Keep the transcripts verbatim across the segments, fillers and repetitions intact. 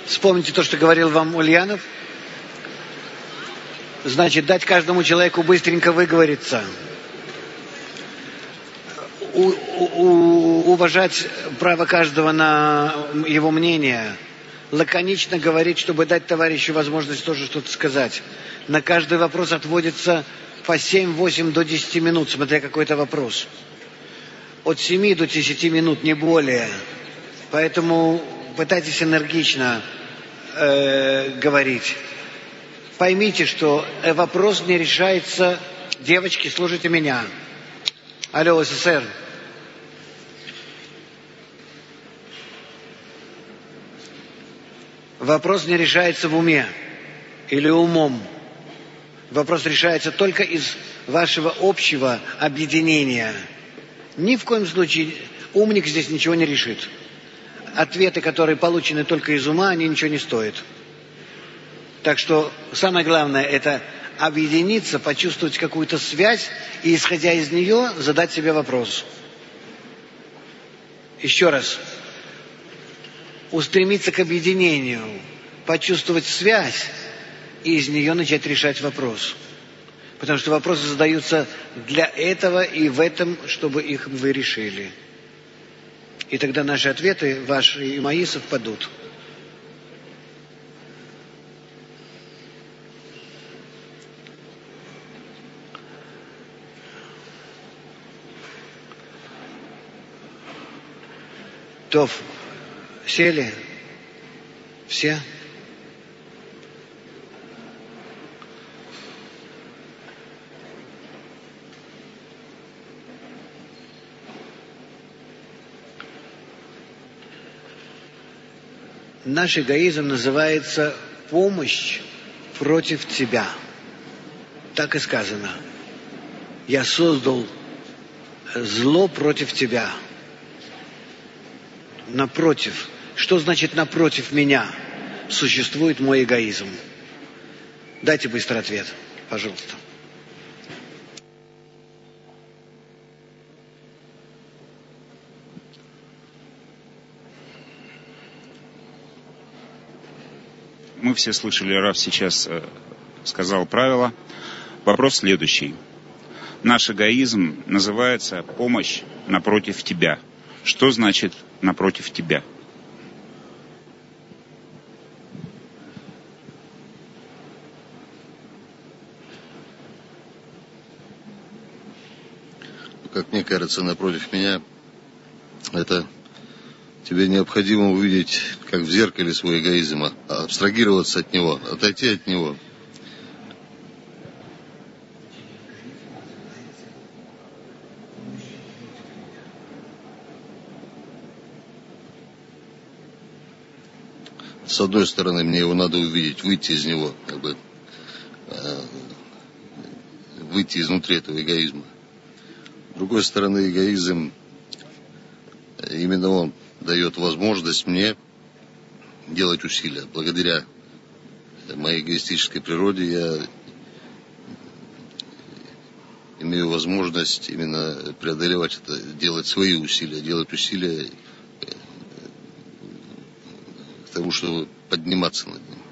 Вспомните то, что говорил вам Ульянов. Значит, дать каждому человеку быстренько выговориться. У, у, уважать право каждого на его мнение. Лаконично говорить, чтобы дать товарищу возможность тоже что-то сказать. На каждый вопрос отводится по семь-восемь до десяти минут, смотря какой-то вопрос. От семи до десяти минут, не более. Поэтому пытайтесь энергично э, говорить. Поймите, что вопрос не решается... Девочки, слушайте меня. Алло, СССР. Вопрос не решается в уме или умом. Вопрос решается только из вашего общего объединения. Ни в коем случае умник здесь ничего не решит. Ответы, которые получены только из ума, они ничего не стоят. Так что самое главное — это объединиться, почувствовать какую-то связь и, исходя из нее, задать себе вопрос. Еще раз. Устремиться к объединению, почувствовать связь и из нее начать решать вопрос. Потому что вопросы задаются для этого и в этом, чтобы их вы решили. И тогда наши ответы, ваши и мои, совпадут. Тоф, сели? Все? Наш эгоизм называется помощь против тебя. Так и сказано. Я создал зло против тебя. Напротив. Что значит напротив меня? Существует мой эгоизм. Дайте быстро ответ, пожалуйста. Мы все слышали, Рав сейчас сказал правило. Вопрос следующий. Наш эгоизм называется помощь напротив тебя. Что значит напротив тебя? Как мне кажется, напротив меня, это тебе необходимо увидеть, как в зеркале, свой эгоизм, абстрагироваться от него, отойти от него. С одной стороны, мне его надо увидеть, выйти из него, как бы, э, выйти изнутри этого эгоизма. С другой стороны, эгоизм, именно он дает возможность мне делать усилия. Благодаря моей эгоистической природе я имею возможность именно преодолевать это, делать свои усилия, делать усилия к тому, чтобы подниматься над ним.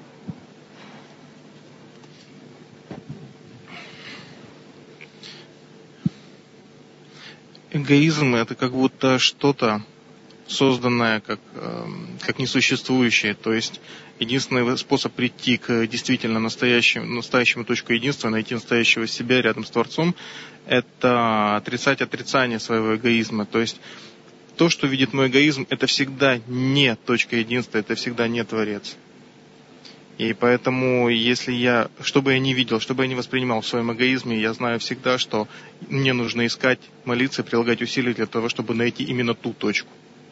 Эгоизм — это как будто что-то созданное как, э, как несуществующее. То есть единственный способ прийти к действительно настоящему, настоящему точку единства, найти настоящего себя рядом с Творцом, это отрицать отрицание своего эгоизма. То есть то, что видит мой эгоизм, это всегда не точка единства, это всегда не Творец. И поэтому, если я, что бы я ни видел, что бы я ни воспринимал в своем эгоизме, я знаю всегда, что мне нужно искать, молиться, прилагать усилия для того, чтобы найти именно ту точку.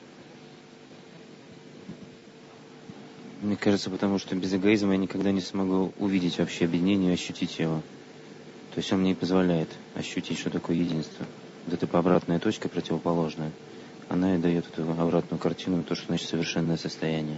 Мне кажется, потому что без эгоизма я никогда не смогу увидеть вообще объединение и ощутить его. То есть он мне не позволяет ощутить, что такое единство. Вот эта обратная точка, противоположная, она и дает эту обратную картину, то, что значит совершенное состояние.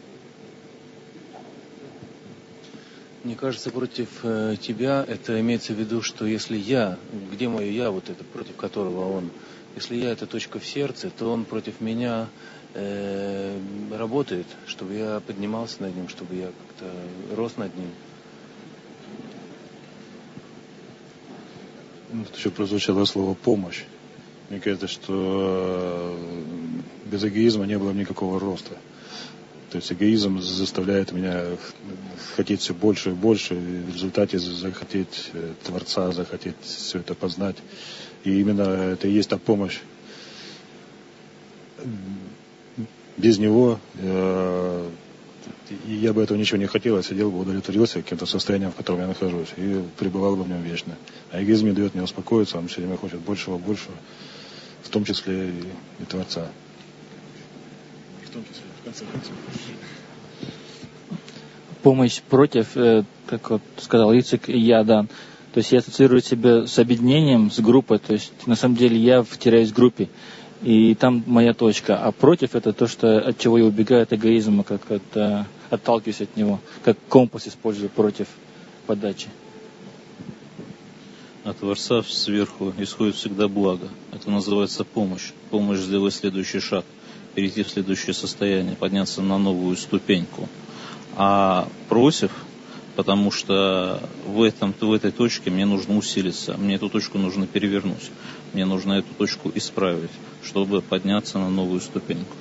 Мне кажется, против э, тебя это имеется в виду, что если я, где мое я, вот это, против которого он, если я это точка в сердце, то он против меня э, работает, чтобы я поднимался над ним, чтобы я как-то рос над ним. Ну, тут еще прозвучало слово «помощь». Мне кажется, что без эгоизма не было никакого роста. То есть эгоизм заставляет меня хотеть все больше и больше, и в результате захотеть Творца, захотеть все это познать. И именно это и есть та помощь. Без него э, я бы этого ничего не хотел, я сидел бы, удовлетворился каким-то состоянием, в котором я нахожусь, и пребывал бы в нем вечно. А эгоизм не дает мне успокоиться, он все время хочет большего, большего, в том числе и, и Творца. В том числе, в конце концов. Помощь против, э, как вот сказал Ицек, и я, Дан. То есть я ассоциирую себя с объединением, с группой. То есть на самом деле я втираюсь в группе. И там моя точка. А против это то, что, от чего я убегаю, от эгоизма, как от, э, отталкиваюсь от него. Как компас использую против подачи. От Творца сверху исходит всегда благо. Это называется помощь. Помощь сделать следующий шаг. Перейти в следующее состояние. Подняться на новую ступеньку. А против, потому что в, этом, в этой точке мне нужно усилиться, мне эту точку нужно перевернуть, мне нужно эту точку исправить, чтобы подняться на новую ступеньку.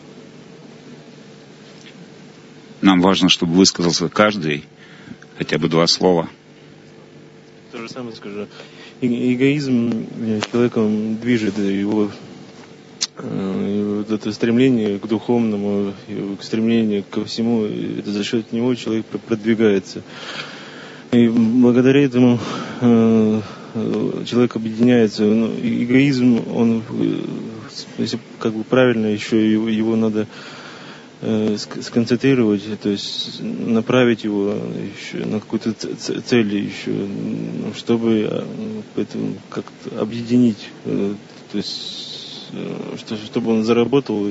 Нам важно, чтобы высказался каждый, хотя бы два слова. То же самое скажу. Э- эгоизм человеком движет, его вот это стремление к духовному, к стремлению ко всему, это за счет него человек продвигается. И благодаря этому э, человек объединяется. Но эгоизм, он, если как бы правильно еще его, его надо э, сконцентрировать, то есть направить его еще на какую-то цель еще, чтобы поэтому как-то объединить, э, то есть чтобы он заработал,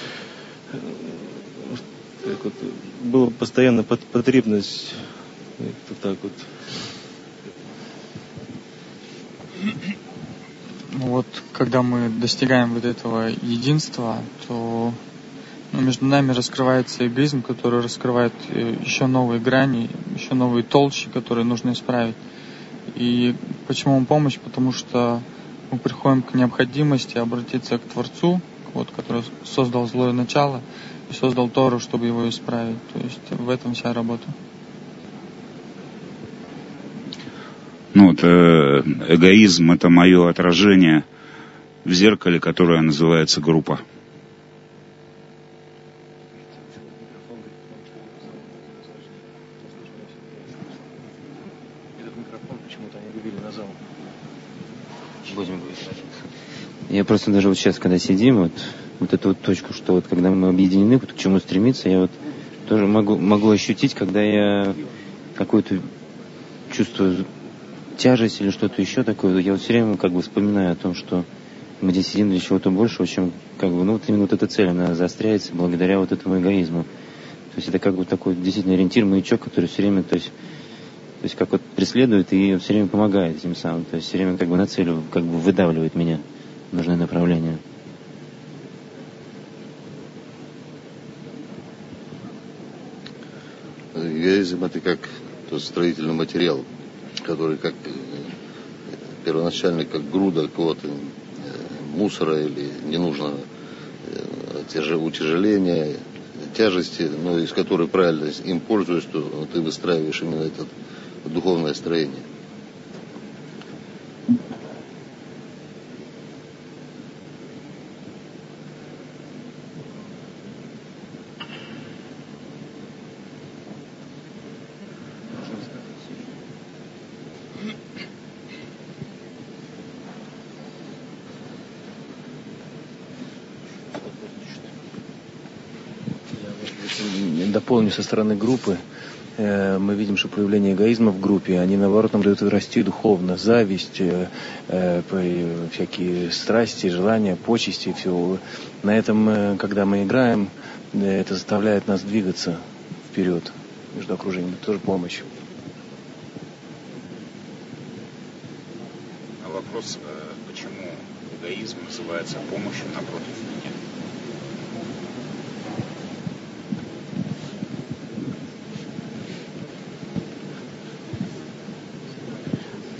так вот, была постоянно потребность, вот так вот. Ну вот, когда мы достигаем вот этого единства, то ну, между нами раскрывается эгоизм, который раскрывает еще новые грани, еще новые толщи, которые нужно исправить. И почему помощь? Потому что мы приходим к необходимости обратиться к Творцу, вот, который создал злое начало и создал Тору, чтобы его исправить. То есть в этом вся работа. Ну вот, э, эгоизм — это мое отражение в зеркале, которое называется группа. Я просто даже вот сейчас, когда сидим, вот, вот эту вот точку, что вот когда мы объединены, вот к чему стремиться, я вот тоже могу, могу ощутить, когда я какую-то чувствую тяжесть или что-то еще такое, я вот все время как бы вспоминаю о том, что мы здесь сидим для чего-то большего, чем как бы, ну вот именно вот эта цель, она заостряется благодаря вот этому эгоизму. То есть это как бы такой действительно ориентир, маячок, который все время, то есть, то есть как вот преследует и все время помогает тем самым, то есть все время как бы на цель, как бы выдавливает меня в нужное направление. Эгоизм — это как тот строительный материал, который как первоначально как груда какого-то мусора или ненужного утяжеления, тяжести, но из которой правильно им пользуешься, то ты выстраиваешь именно это духовное строение. Дополню со стороны группы. Мы видим, что проявление эгоизма в группе, они наоборот нам дают расти духовно, зависть, всякие страсти, желания, почести, все. На этом, когда мы играем, это заставляет нас двигаться вперед между окружением. Это тоже помощь. А вопрос, почему эгоизм называется помощью напротив меня?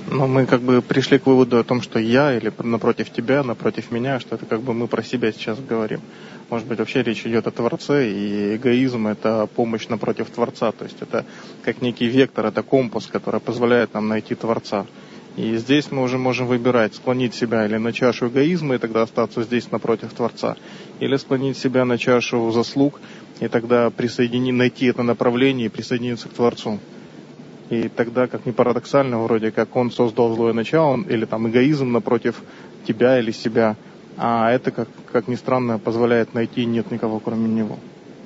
Но мы как бы пришли к выводу о том, что я или напротив тебя, напротив меня, что это как бы мы про себя сейчас говорим. Может быть, вообще речь идет о Творце, и эгоизм – это помощь напротив Творца. То есть это как некий вектор, это компас, который позволяет нам найти Творца. И здесь мы уже можем выбирать, склонить себя или на чашу эгоизма, и тогда остаться здесь напротив Творца, или склонить себя на чашу заслуг, и тогда присоединить, найти это направление и присоединиться к Творцу. И тогда, как ни парадоксально, вроде как он создал злое начало, или там эгоизм напротив тебя или себя, а это, как, как ни странно, позволяет найти нет никого, кроме него.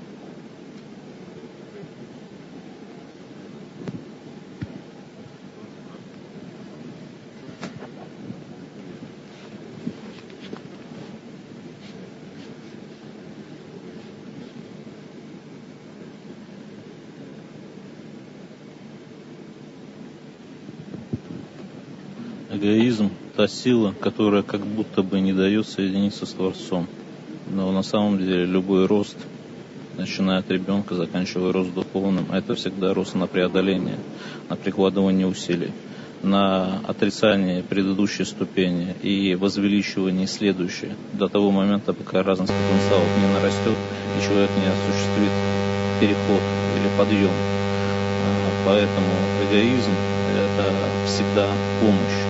Эгоизм – та сила, которая как будто бы не дает соединиться с Творцом. Но на самом деле любой рост, начиная от ребенка, заканчивая рост духовным, это всегда рост на преодоление, на прикладывание усилий, на отрицание предыдущей ступени и возвеличивание следующей, до того момента, пока разность потенциалов не нарастет, и человек не осуществит переход или подъем. Поэтому эгоизм – это всегда помощь.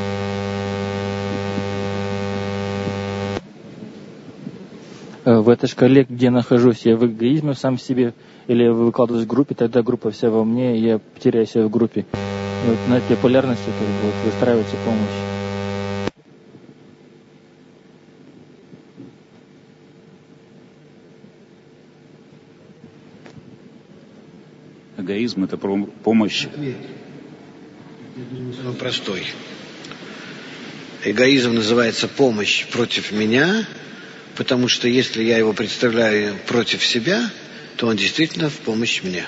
В этой шкале, где нахожусь, я в эгоизме сам в себе, или я выкладываюсь в группе, тогда группа вся во мне, и я теряю себя в группе. И вот на этой полярности как бы, вот, выстраивается помощь. Эгоизм – это помощь. Он простой. Эгоизм называется помощь против меня, потому что если я его представляю против себя, то он действительно в помощь мне.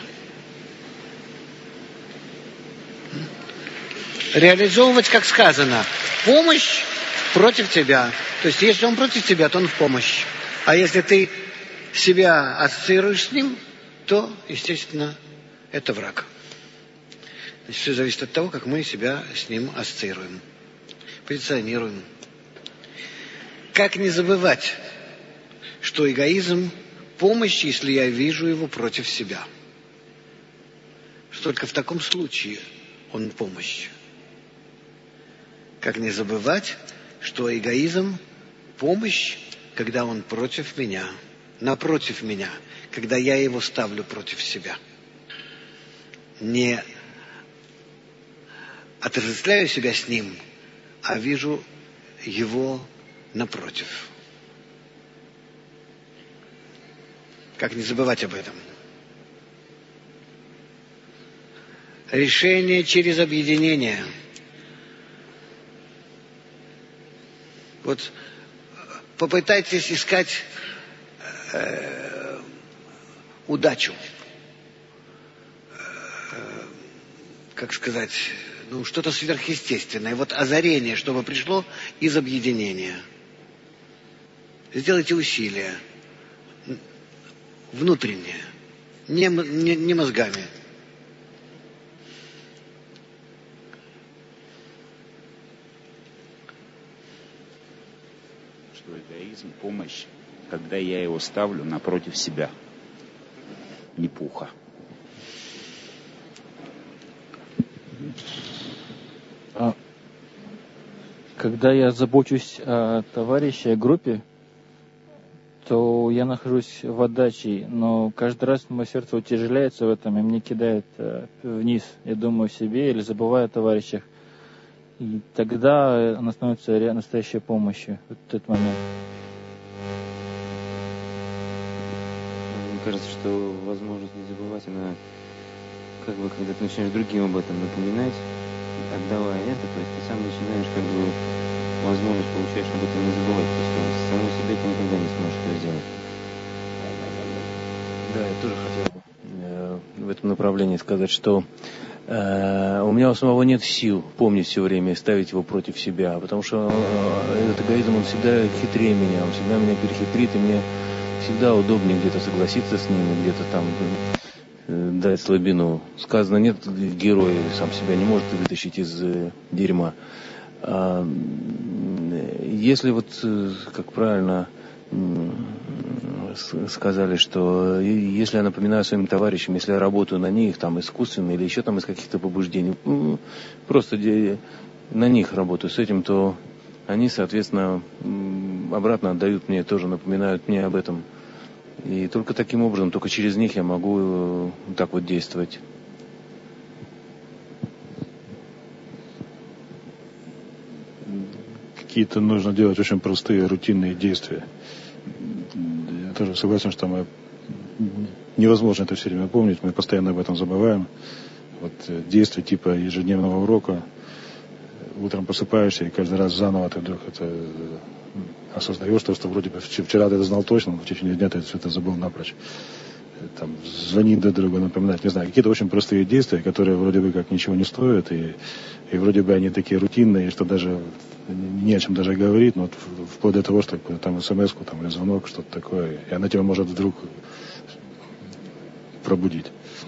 Реализовывать, как сказано, помощь против тебя. То есть, если он против тебя, то он в помощь. А если ты себя ассоциируешь с ним, то, естественно, это враг. Значит, все зависит от того, как мы себя с ним ассоциируем, позиционируем. Как не забывать, что эгоизм – помощь, если я вижу его против себя. Что только в таком случае он помощь. Как не забывать, что эгоизм – помощь, когда он против меня, напротив меня, когда я его ставлю против себя. Не отождествляю себя с ним, а вижу его напротив. Как не забывать об этом? Решение через объединение. Вот попытайтесь искать э, удачу. Э, как сказать, ну, что-то сверхъестественное. Вот озарение, чтобы пришло из объединения. Сделайте усилия. Внутреннее. Не, не, не мозгами. Что эгоизм – помощь, когда я его ставлю напротив себя. Не пуха. А, когда я забочусь о товарище, о группе, то я нахожусь в отдаче, но каждый раз мое сердце утяжеляется в этом, и мне кидает э, вниз. Я думаю о себе или забываю о товарищах. И тогда она становится настоящей помощью в этот момент. Мне кажется, что возможность не забывать, она как бы, когда ты начинаешь другим об этом напоминать, отдавая это, то есть ты сам начинаешь как бы возможность получаешь об этом не забывать, потому что самому себе ты никогда не сможешь это сделать. Да, я тоже хотел бы э, в этом направлении сказать, что э, у меня у самого нет сил помнить все время и ставить его против себя, потому что э, этот эгоизм, он всегда хитрее меня, он всегда меня перехитрит, и мне всегда удобнее где-то согласиться с ним, где-то там э, дать слабину. Сказано, нет, герой сам себя не может вытащить из дерьма. А если вот, как правильно сказали, что если я напоминаю своим товарищам, если я работаю на них, там, искусственно или еще там из каких-то побуждений, просто на них работаю с этим, то они, соответственно, обратно отдают мне, тоже напоминают мне об этом. И только таким образом, только через них я могу так вот действовать. Какие-то нужно делать очень простые, рутинные действия. Я тоже согласен, что мы невозможно это все время помнить, мы постоянно об этом забываем. Вот действия типа ежедневного урока. Утром просыпаешься, и каждый раз заново ты вдруг это осознаешь, то, что вроде бы вчера ты это знал точно, но в течение дня ты все это забыл напрочь. Там, звонить друг другу, напоминать, не знаю, какие-то очень простые действия, которые вроде бы как ничего не стоят, и, и вроде бы они такие рутинные, что даже не о чем даже говорить, но вот вплоть до того, что там смс-ку там, или звонок, что-то такое, и она тебя может вдруг пробудить.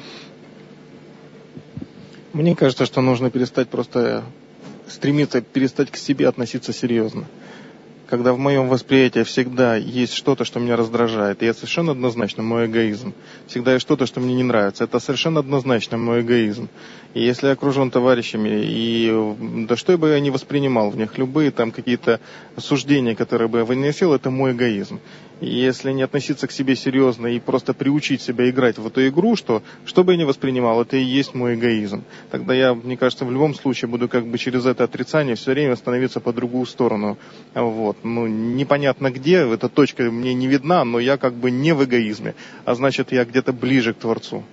Мне кажется, что нужно перестать просто стремиться перестать к себе относиться серьезно. Когда в моем восприятии всегда есть что-то, что меня раздражает, и это совершенно однозначно мой эгоизм. Всегда есть что-то, что мне не нравится. Это совершенно однозначно мой эгоизм. И если я окружен товарищами, и да что бы я ни воспринимал в них, любые там какие-то суждения, которые бы я выносил, это мой эгоизм. И если не относиться к себе серьезно и просто приучить себя играть в эту игру, что что бы я ни воспринимал, это и есть мой эгоизм. Тогда я, мне кажется, в любом случае буду как бы через это отрицание все время становиться по другую сторону. Вот. Ну, непонятно где, эта точка мне не видна, но я как бы не в эгоизме, а значит, я где-то ближе к Творцу.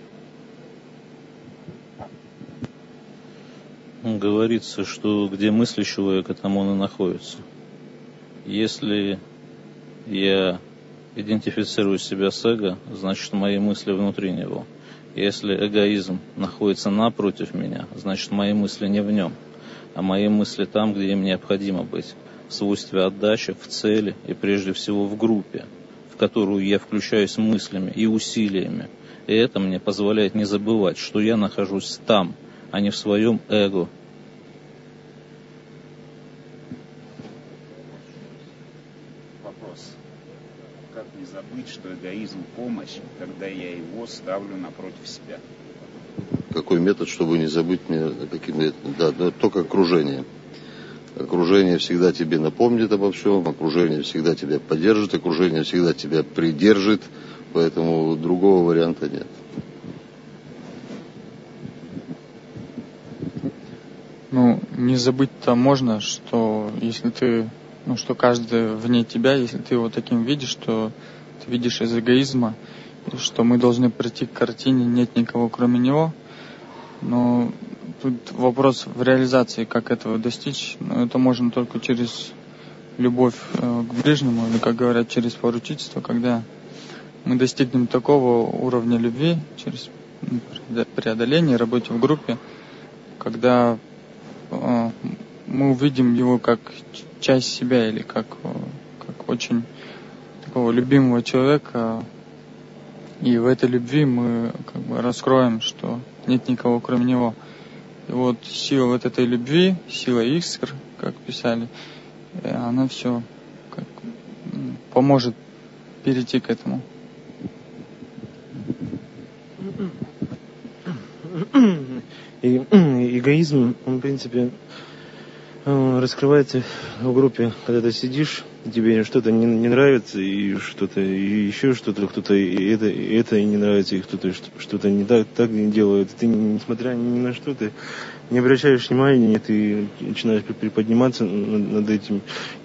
Говорится, что где мысли человека, там он и находится. Если я идентифицирую себя с эго, значит, мои мысли внутри него. Если эгоизм находится напротив меня, значит, мои мысли не в нем, а мои мысли там, где им необходимо быть, в свойстве отдачи, в цели и прежде всего в группе, в которую я включаюсь мыслями и усилиями. И это мне позволяет не забывать, что я нахожусь там, а не в своем эго. Вопрос. Как не забыть, что эгоизм – помощь, когда я его ставлю напротив себя? Какой метод, чтобы не забыть мне, каким методом? Да, да, только окружение. Окружение всегда тебе напомнит обо всем, окружение всегда тебя поддержит, окружение всегда тебя придержит, поэтому другого варианта нет. Ну, не забыть-то можно, что если ты, ну, что каждый вне тебя, если ты его таким видишь, что ты видишь из эгоизма, что мы должны прийти к картине, нет никого кроме него. Но тут вопрос в реализации, как этого достичь. Но это можно только через любовь э, к ближнему, или, как говорят, через поручительство, когда мы достигнем такого уровня любви, через преодоление, работе в группе, когда э, мы увидим его как часть себя, или как, как очень такого любимого человека, и в этой любви мы как бы раскроем, что нет никого кроме него. И вот сила вот этой любви, сила искр, как писали, она все как поможет перейти к этому. И эгоизм, он, в принципе, раскрывается в группе, когда ты сидишь, тебе что-то не, не нравится, и что-то, и еще что-то, кто-то и это, и это и не нравится, и кто-то что-то не так, так не делает. Ты, несмотря ни на что, ты не обращаешь внимания, ты начинаешь приподниматься над этим,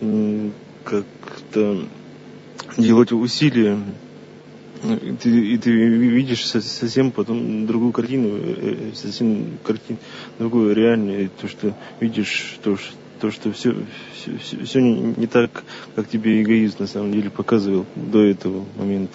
как-то делать усилия. И ты, и ты видишь совсем потом другую картину, совсем картину, другую реальную, то, что видишь, то, что, то, что все, все, все не, не так, как тебе эгоизм на самом деле показывал до этого момента.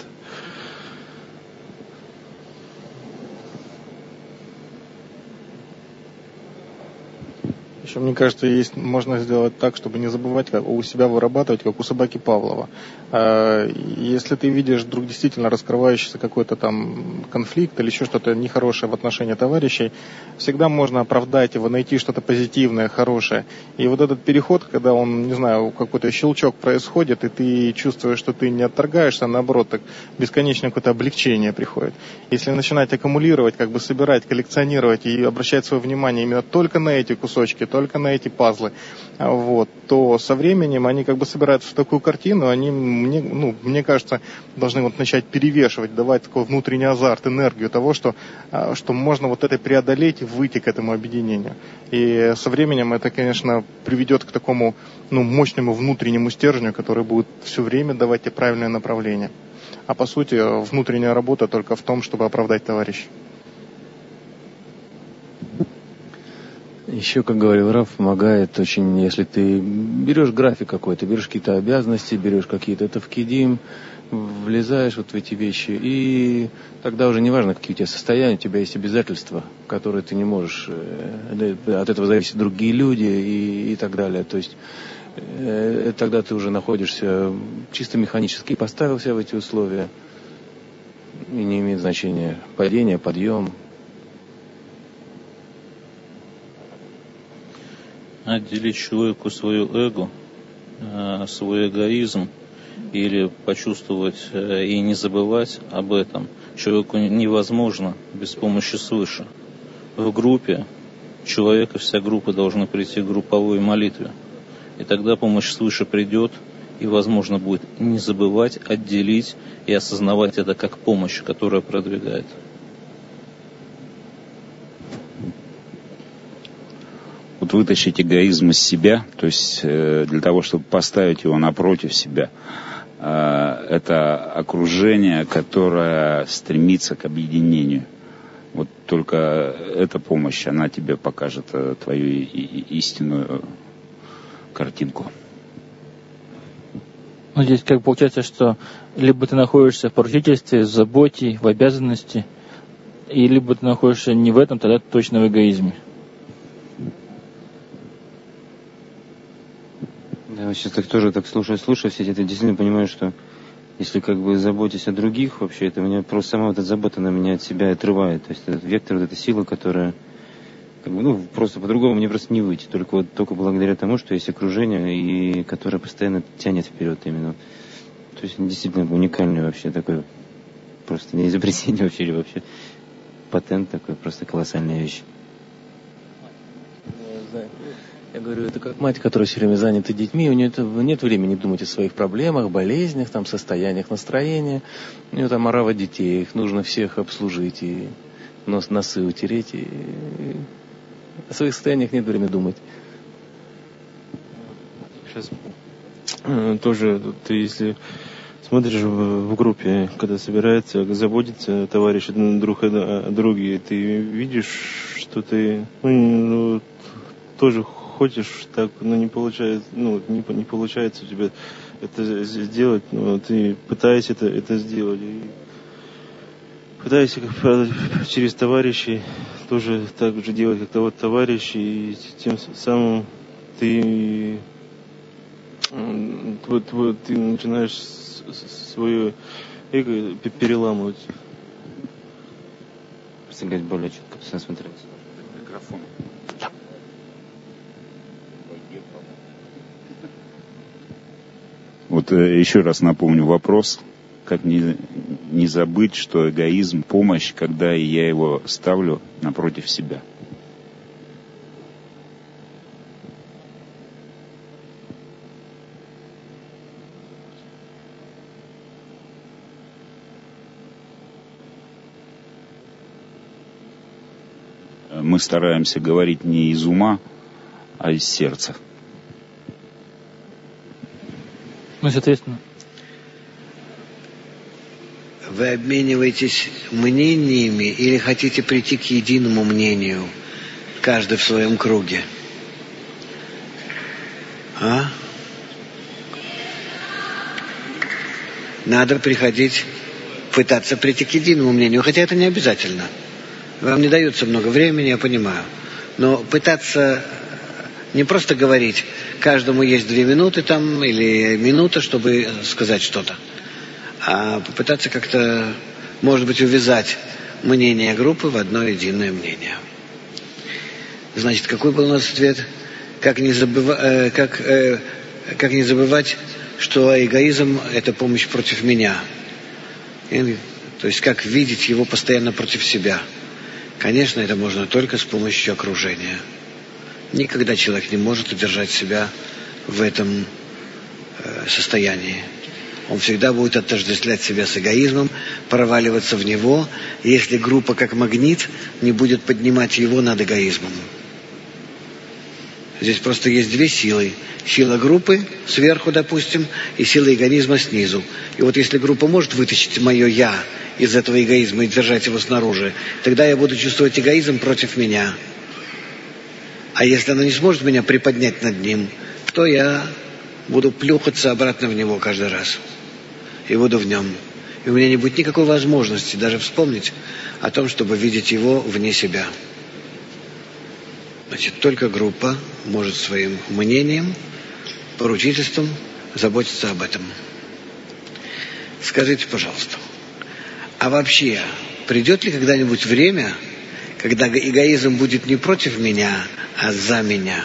Еще, мне кажется, есть, можно сделать так, чтобы не забывать, как у себя вырабатывать, как у собаки Павлова. Если ты видишь вдруг действительно раскрывающийся какой-то там конфликт или еще что-то нехорошее в отношении товарищей, всегда можно оправдать его, найти что-то позитивное, хорошее. И вот этот переход, когда он, не знаю, какой-то щелчок происходит, и ты чувствуешь, что ты не отторгаешься, а наоборот, так бесконечное какое-то облегчение приходит. Если начинать аккумулировать, как бы собирать, коллекционировать и обращать свое внимание именно только на эти кусочки, только на эти пазлы, вот, то со временем они как бы собираются в такую картину, они, мне, ну, мне кажется, должны вот начать перевешивать, давать такой внутренний азарт, энергию того, что, что можно вот это преодолеть и выйти к этому объединению. И со временем это, конечно, приведет к такому, ну, мощному внутреннему стержню, который будет все время давать тебе правильное направление. А по сути, внутренняя работа только в том, чтобы оправдать товарищей. Еще, как говорил Раф, помогает очень, если ты берешь график какой-то, берешь какие-то обязанности, берешь какие-то тавкидим, влезаешь вот в эти вещи, и тогда уже не важно, какие у тебя состояния, у тебя есть обязательства, которые ты не можешь, от этого зависят другие люди и, и так далее. То есть э, тогда ты уже находишься чисто механически, поставил себя в эти условия, и не имеет значения падение, подъем. Отделить человеку свое эго, свой эгоизм, или почувствовать и не забывать об этом человеку невозможно без помощи свыше. В группе человека, вся группа должна прийти к групповой молитве. И тогда помощь свыше придет, и возможно будет не забывать, отделить и осознавать это как помощь, которая продвигает. Вот вытащить эгоизм из себя, то есть э, для того, чтобы поставить его напротив себя, э, это окружение, которое стремится к объединению. Вот только эта помощь, она тебе покажет э, твою и, и, истинную картинку. Ну, здесь как получается, что либо ты находишься в поручительстве, в заботе, в обязанности, и либо ты находишься не в этом, тогда ты точно в эгоизме. Я сейчас так тоже так слушаю, слушаю все это, действительно понимаю, что если как бы заботиться о других, вообще это меня просто сама вот эта забота на меня от себя отрывает. То есть этот вектор, вот эта сила, которая как бы, ну, просто по-другому мне просто не выйти. Только вот только благодаря тому, что есть окружение, и которое постоянно тянет вперед именно. То есть действительно уникальный вообще такой, просто не изобретение вообще, или вообще патент такой, просто колоссальная вещь. Я говорю, это как мать, которая все время занята детьми, у нее нет времени думать о своих проблемах, болезнях, там, состояниях настроения. У нее там орава детей, их нужно всех обслужить, и нос, носы утереть, и, и о своих состояниях нет времени думать. Сейчас тоже, ты если смотришь в, в группе, когда собирается, заботится товарищи друг о друге, ты видишь, что ты ну, ну, тоже хочешь так, но не получается, ну, не, не получается у тебя это сделать, но ты пытаешься это, это сделать. И пытаешься как, через товарищей тоже так же делать, как вот товарищи, и тем самым ты вот, вот ты начинаешь свое эго переламывать. Представлять более четко, посмотреть. Микрофон. Вот еще раз напомню вопрос, как не, не забыть, что эгоизм – помощь, когда я его ставлю напротив себя. Мы стараемся говорить не из ума, а из сердца. Ну, соответственно. Вы обмениваетесь мнениями или хотите прийти к единому мнению, каждый в своем круге? А? Надо приходить, пытаться прийти к единому мнению, хотя это не обязательно. Вам не дается много времени, я понимаю. Но пытаться Не просто говорить, каждому есть две минуты там или минута, чтобы сказать что-то, а попытаться как-то, может быть, увязать мнение группы в одно единое мнение. Значит, какой был у нас ответ? Как не, забыва, э, как, э, как не забывать, что эгоизм – это помощь против меня. И, то есть, как видеть его постоянно против себя. Конечно, это можно только с помощью окружения. Никогда человек не может удержать себя в этом э, состоянии. Он всегда будет отождествлять себя с эгоизмом, проваливаться в него, если группа как магнит не будет поднимать его над эгоизмом. Здесь просто есть две силы. Сила группы сверху, допустим, и сила эгоизма снизу. И вот если группа может вытащить мое «я» из этого эгоизма и держать его снаружи, тогда я буду чувствовать эгоизм против меня. А если она не сможет меня приподнять над ним, то я буду плюхаться обратно в него каждый раз. И буду в нем. И у меня не будет никакой возможности даже вспомнить о том, чтобы видеть его вне себя. Значит, только группа может своим мнением, поручительством заботиться об этом. Скажите, пожалуйста, а вообще придет ли когда-нибудь время, когда эгоизм будет не против меня, а за меня?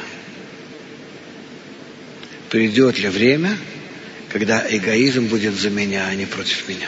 Придет ли время, когда эгоизм будет за меня, а не против меня?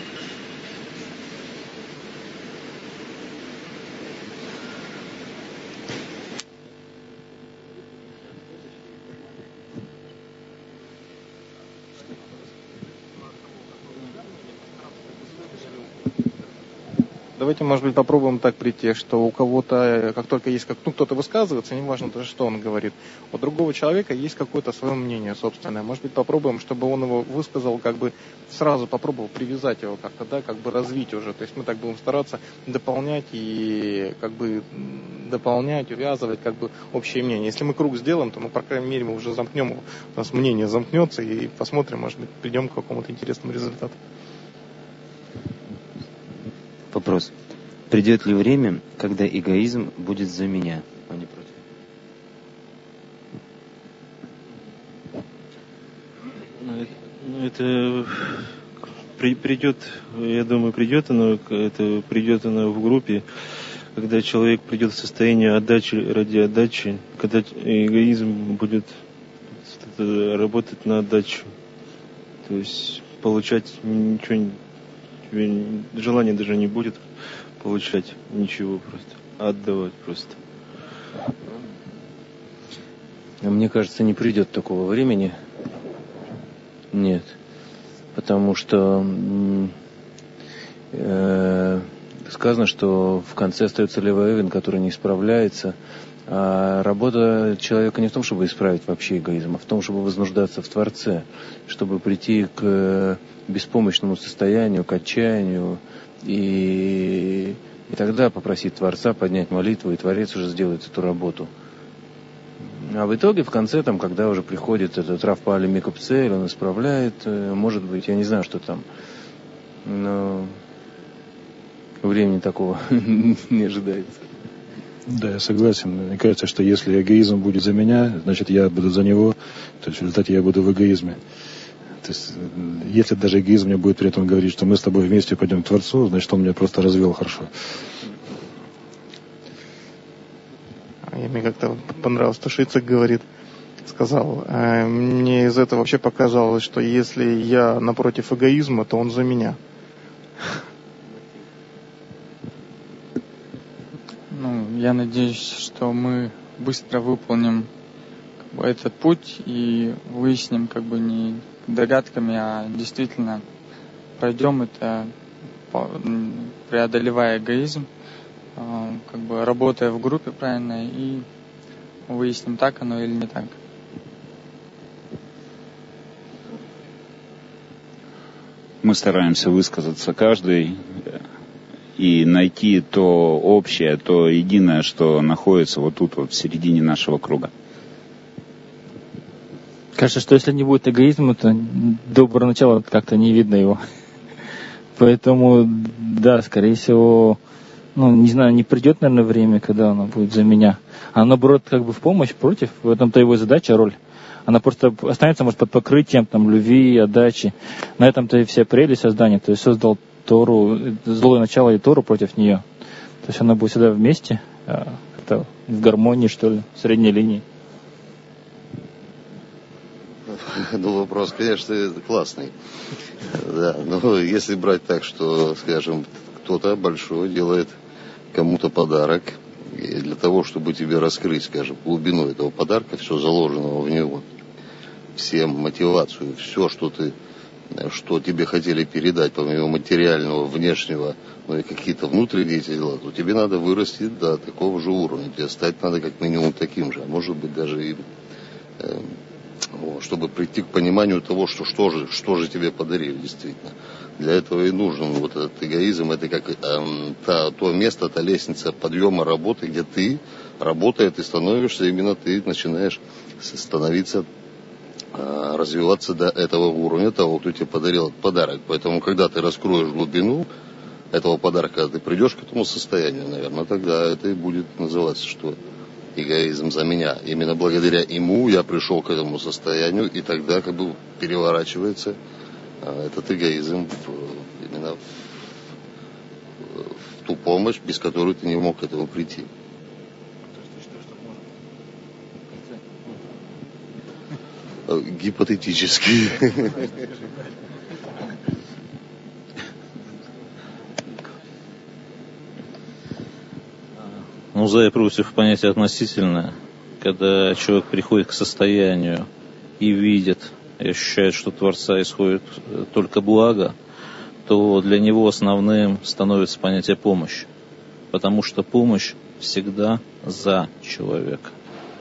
Давайте, может быть, попробуем так прийти, что у кого-то, как только есть как, ну, кто-то высказывается, неважно даже, что он говорит, у другого человека есть какое-то свое мнение собственное. Может быть, попробуем, чтобы он его высказал, как бы сразу попробовал привязать его как-то, да, как бы развить уже. То есть мы так будем стараться дополнять и как бы дополнять, увязывать как бы общее мнение. Если мы круг сделаем, то мы, по крайней мере, мы уже замкнем его, у нас мнение замкнется и посмотрим, может быть, придем к какому-то интересному результату. Вопрос. Придет ли время, когда эгоизм будет за меня, а не против? Ну, это при, придет, я думаю, придет оно, это придет оно в группе, когда человек придет в состояние отдачи ради отдачи, когда эгоизм будет работать на отдачу. То есть получать ничего, желания даже не будет получать ничего просто, а отдавать просто. Мне кажется, не придет такого времени. Нет. Потому что э, сказано, что в конце остается Леваэвен, который не справляется. А работа человека не в том, чтобы исправить вообще эгоизм, а в том, чтобы вознуждаться в Творце, чтобы прийти к беспомощному состоянию, к отчаянию, и, и тогда попросить Творца поднять молитву, и Творец уже сделает эту работу. А в итоге, в конце, там, когда уже приходит этот Рав Паали Микопцель, он исправляет, может быть, я не знаю, что там, но времени такого не ожидается. Да, я согласен. Мне кажется, что если эгоизм будет за меня, значит, я буду за него, то есть в результате я буду в эгоизме. То есть, если даже эгоизм мне будет при этом говорить, что мы с тобой вместе пойдем к Творцу, значит, он меня просто развел хорошо. И мне как-то понравилось, что Шицик говорит, сказал, мне из этого вообще показалось, что если я напротив эгоизма, то он за меня. Ну, я надеюсь, что мы быстро выполним как бы, этот путь и выясним как бы не догадками, а действительно пройдем это, преодолевая эгоизм, как бы работая в группе правильно, и выясним, так оно или не так. Мы стараемся высказаться каждый и найти то общее, то единое, что находится вот тут, вот в середине нашего круга. Кажется, что если не будет эгоизма, то доброго начала как-то не видно его. Поэтому, да, скорее всего, ну, не знаю, не придет, наверное, время, когда она будет за меня. А наоборот, как бы в помощь, против, в этом-то его задача, роль. Она просто останется, может, под покрытием там, любви, отдачи. На этом-то и вся прелесть создания. То есть создал Тору, злое начало и Тору против нее. То есть она будет всегда вместе, как-то в гармонии, что ли, в средней линии. Ну, вопрос, конечно, классный. Да, но если брать так, что, скажем, кто-то большой делает кому-то подарок, и для того, чтобы тебе раскрыть, скажем, глубину этого подарка, все заложенного в него, все мотивацию, все, что ты, что тебе хотели передать, помимо материального, внешнего, ну и какие-то внутренние эти дела, то тебе надо вырасти до такого же уровня. Тебе стать надо как минимум таким же, а может быть даже и э, чтобы прийти к пониманию того, что, что, же, что же тебе подарили действительно. Для этого и нужен вот этот эгоизм. Это как э, та, то место, та лестница подъема работы, где ты, работая, ты становишься, именно ты начинаешь становиться, э, развиваться до этого уровня, того, кто тебе подарил этот подарок. Поэтому, когда ты раскроешь глубину этого подарка, ты придешь к этому состоянию, наверное, тогда это и будет называться, что эгоизм за меня. Именно благодаря ему я пришел к этому состоянию, и тогда как бы переворачивается а, этот эгоизм в, именно в, в ту помощь, без которой ты не мог к этому прийти. Гипотетически. Ну, за и против понятие относительное. Когда человек приходит к состоянию и видит, и ощущает, что от Творца исходит только благо, то для него основным становится понятие помощь. Потому что помощь всегда за человека.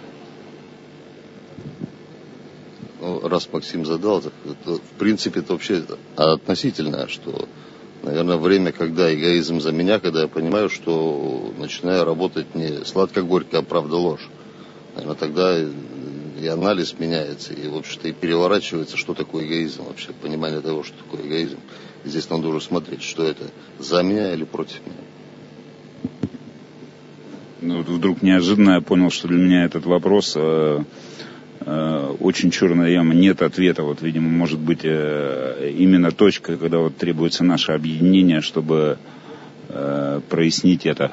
Ну, раз Максим задал, это, в принципе, это вообще относительно, что, наверное, время, когда эгоизм за меня, когда я понимаю, что начинаю работать не сладко-горько, а правда-ложь. Наверное, тогда и анализ меняется, и, в общем-то, и переворачивается, что такое эгоизм вообще, понимание того, что такое эгоизм. И здесь надо уже смотреть, что это, за меня или против меня. Ну, вот вдруг неожиданно я понял, что для меня этот вопрос э, э, очень черная яма, нет ответа. Вот, видимо, может быть э, именно точка, когда вот требуется наше объединение, чтобы э, прояснить это.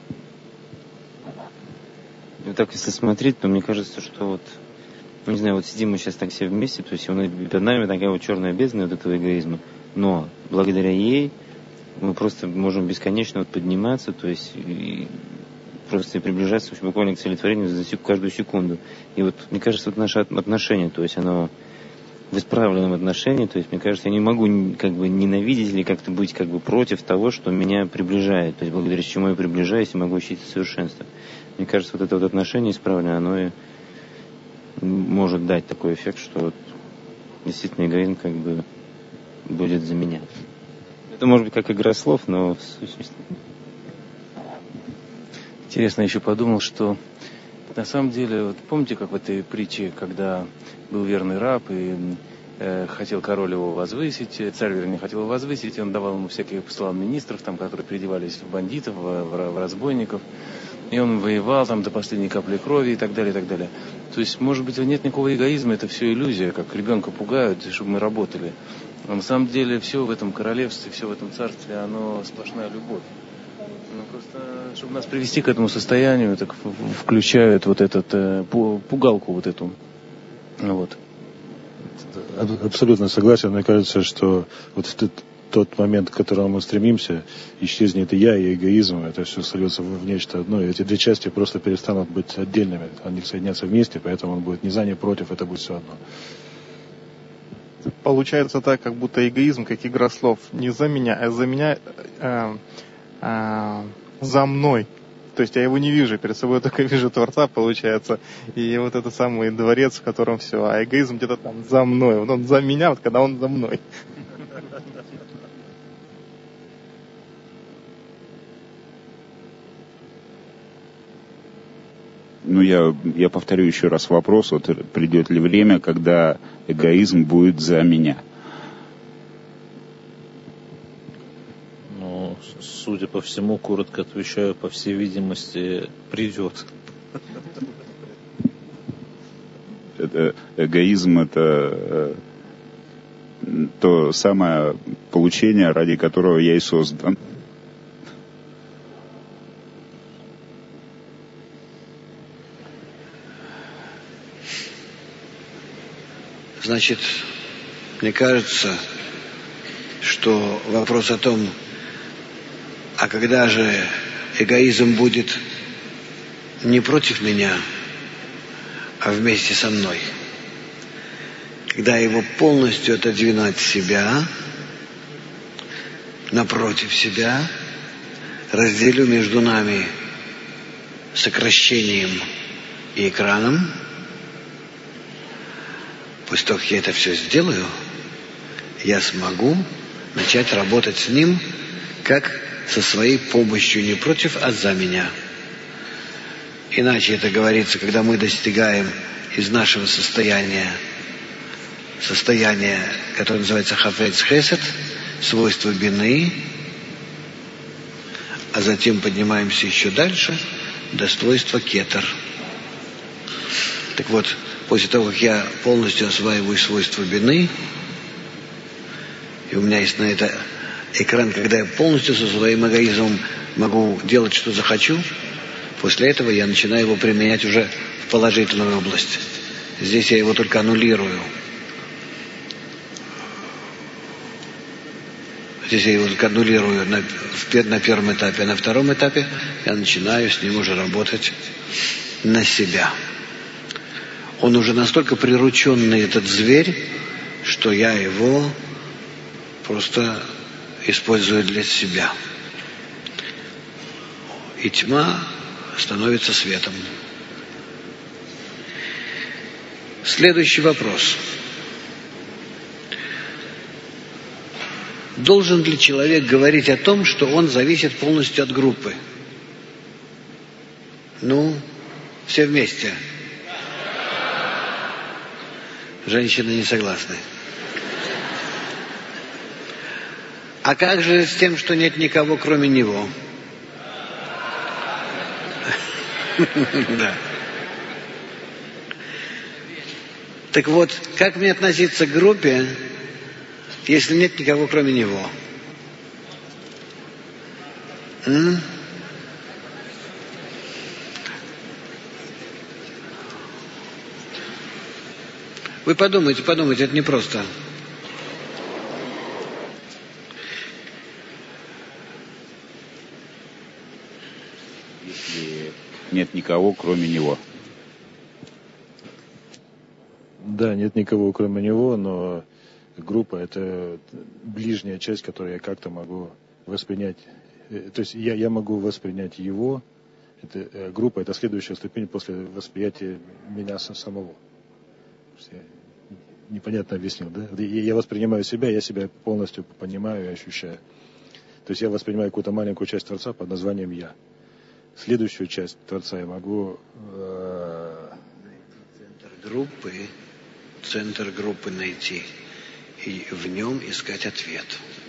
Ну, так, если смотреть, то мне кажется, что вот, ну, не знаю, вот сидим мы сейчас так все вместе, то есть перед нами такая вот черная бездна вот этого эгоизма, но благодаря ей мы просто можем бесконечно вот подниматься, то есть и просто приближаться буквально к целетворению за сек- каждую секунду. И вот, мне кажется, вот наше отношение, то есть оно в исправленном отношении, то есть, мне кажется, я не могу как бы ненавидеть или как-то быть как бы против того, что меня приближает, то есть благодаря чему я приближаюсь и могу учиться совершенству. Мне кажется, вот это вот отношение исправленное, оно и может дать такой эффект, что вот действительно эгоизм как бы будет за меня. Это может быть как игра слов, но в сущности... Интересно, я еще подумал, что на самом деле, вот помните, как в этой притче, когда был верный раб и э, хотел король его возвысить, царь, вернее, хотел его возвысить, и он давал ему всяких, посылал министров, там, которые переодевались в бандитов, в, в, в разбойников, и он воевал там до последней капли крови и так далее, и так далее. То есть, может быть, нет никакого эгоизма, это все иллюзия, как ребенка пугают, чтобы мы работали. Но на самом деле все в этом королевстве, все в этом царстве, оно сплошная любовь. Ну, просто, чтобы нас привести к этому состоянию, так включают вот этот, э, пугалку вот эту. Вот. Абсолютно согласен. Мне кажется, что вот в тот, тот момент, к которому мы стремимся, исчезнет и я, и эгоизм, это все сольется в нечто одно. И эти две части просто перестанут быть отдельными. Они соединятся вместе, поэтому он будет не за, не против, это будет все одно. Получается так, как будто эгоизм, как игра слов, не за меня, а за меня... Э, А, за мной. То есть я его не вижу, перед собой только вижу Творца, получается. И вот этот самый дворец, в котором все. А эгоизм где-то там за мной. Вот он за меня, вот когда он за мной. Ну, я, я повторю еще раз вопрос. Вот придет ли время, когда эгоизм будет за меня? Ну, с судя по всему, коротко отвечаю, по всей видимости, придет. Это, эгоизм – это то самое получение, ради которого я и создан. Значит, мне кажется, что вопрос о том, а когда же эгоизм будет не против меня, а вместе со мной, когда его полностью отодвину от себя, напротив себя, разделю между нами сокращением и экраном. После того, как я это все сделаю, я смогу начать работать с ним как со своей помощью, не против, а за меня. Иначе это говорится, когда мы достигаем из нашего состояния, состояния, которое называется хафец хесед, свойство бины, а затем поднимаемся еще дальше до свойства кетер. Так вот, после того, как я полностью осваиваю свойства бины, и у меня есть на это экран, когда я полностью со своим эгоизмом могу делать, что захочу, после этого я начинаю его применять уже в положительную область. Здесь я его только аннулирую. Здесь я его только аннулирую на, на первом этапе, а на втором этапе я начинаю с ним уже работать на себя. Он уже настолько прирученный, этот зверь, что я его просто использую для себя. И тьма становится светом. Следующий вопрос. Должен ли человек говорить о том, что он зависит полностью от группы? Ну, все вместе. Женщины не согласны. А как же с тем, что нет никого, кроме него? Да. Так вот, как мне относиться к группе, если нет никого, кроме него? М? Вы подумайте, подумайте, это непросто. Если нет никого, кроме него. Да, нет никого, кроме него, но группа — это ближняя часть, которую я как-то могу воспринять. То есть я, я могу воспринять его. Это, группа — это следующая ступень после восприятия меня самого. Я непонятно объяснил, да? Я воспринимаю себя, я себя полностью понимаю и ощущаю. То есть я воспринимаю какую-то маленькую часть Творца под названием «я». Следующую часть Творца я могу... Э... Центр группы, центр группы найти и в нем искать ответ.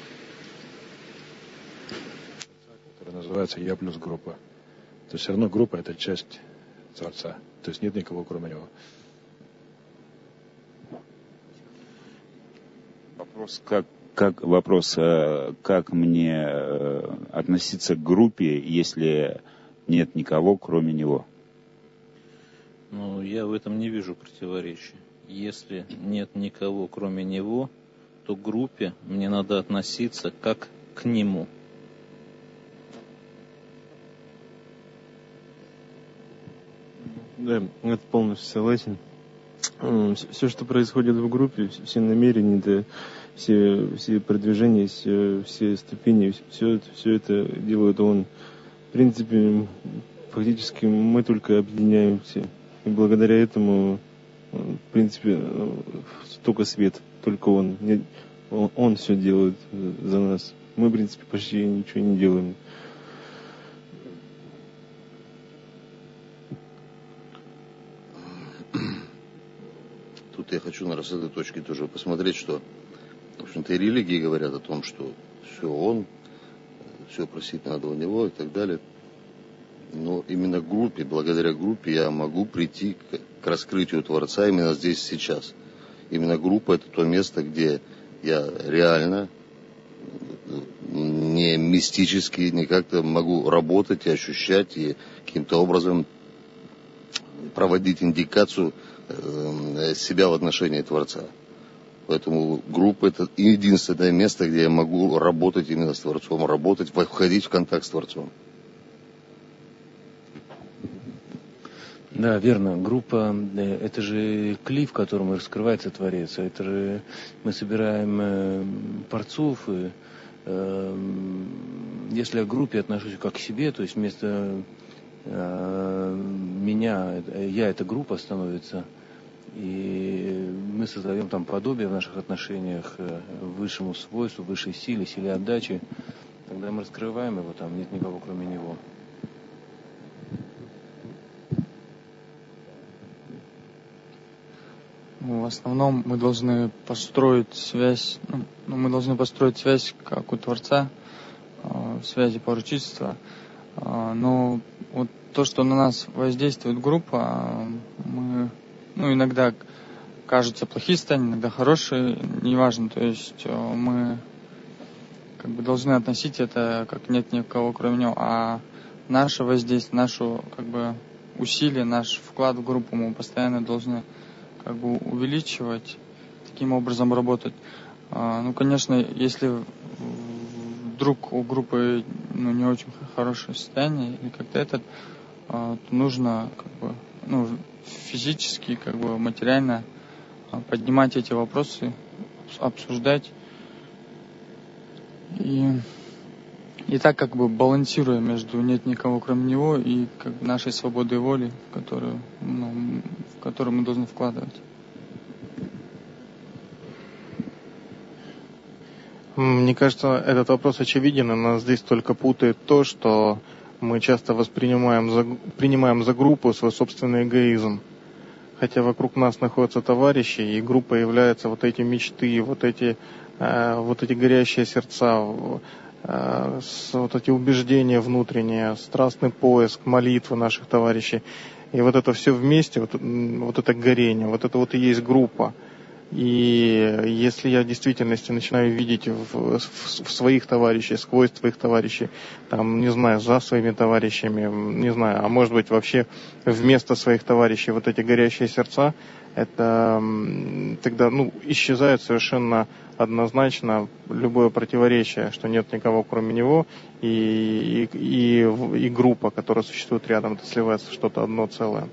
Который называется «я плюс группа». То есть все равно группа — это часть Творца. То есть нет никого, кроме него. Вопрос, как, как, вопрос, как мне относиться к группе, если нет никого, кроме него? Ну, я в этом не вижу противоречия. Если нет никого, кроме него, то к группе мне надо относиться как к нему. Да, это полностью согласен. Все, что происходит в группе, все намерения, да, все, все продвижения, все, все ступени, все, все это делает он. В принципе, фактически мы только объединяемся. И благодаря этому, в принципе, только свет, только он. Он, он все делает за нас. Мы, в принципе, почти ничего не делаем. Тут я хочу, наверное, с этой точки тоже посмотреть, что, в общем-то, и религии говорят о том, что все он, все просить надо у него и так далее. Но именно группе, благодаря группе я могу прийти к, к раскрытию Творца именно здесь, сейчас. Именно группа — это то место, где я реально, не мистически, не как-то могу работать и ощущать, и каким-то образом проводить индикацию э, себя в отношении Творца. Поэтому группа — это единственное место, где я могу работать именно с Творцом, работать, входить в контакт с Творцом. Да, верно. Группа – это же клей, в котором раскрывается Творец. Это же мы собираем э, порцов. И, э, если я к группе отношусь как к себе, то есть вместо э, меня, я – это группа становится, и мы создаем там подобие в наших отношениях э, высшему свойству, высшей силе, силе отдачи, тогда мы раскрываем его, там нет никого кроме него. В основном мы должны построить связь, ну, мы должны построить связь как у Творца, в связи поручительства. Но вот то, что на нас воздействует группа, мы, ну, иногда кажутся плохие состояния, иногда хорошие, неважно. То есть мы как бы должны относить это как нет никого кроме него, а наше воздействие, наше как бы усилие, наш вклад в группу мы постоянно должны как бы увеличивать, таким образом работать. А, ну, конечно, если вдруг у группы ну, не очень хорошее состояние или как-то этот, а, то нужно как бы, ну, физически, как бы материально поднимать эти вопросы, обсуждать. И, и так как бы балансируя между нет никого кроме него и как бы, нашей свободой воли, которую, ну, в которую мы должны вкладывать. Мне кажется, этот вопрос очевиден, и нас здесь только путает то, что мы часто воспринимаем за, принимаем за группу свой собственный эгоизм. Хотя вокруг нас находятся товарищи, и группа является вот эти мечты, вот эти, э, вот эти горящие сердца, э, с, вот эти убеждения внутренние, страстный поиск, молитвы наших товарищей. И вот это все вместе, вот, вот это горение, вот это вот и есть группа. И если я в действительности начинаю видеть в, в, в своих товарищей, сквозь своих товарищей, там, не знаю, за своими товарищами, не знаю, а может быть вообще вместо своих товарищей вот эти горящие сердца, это тогда, ну, исчезает совершенно однозначно любое противоречие, что нет никого кроме него, и, и, и, и группа, которая существует рядом, это сливается в что-то одно целое.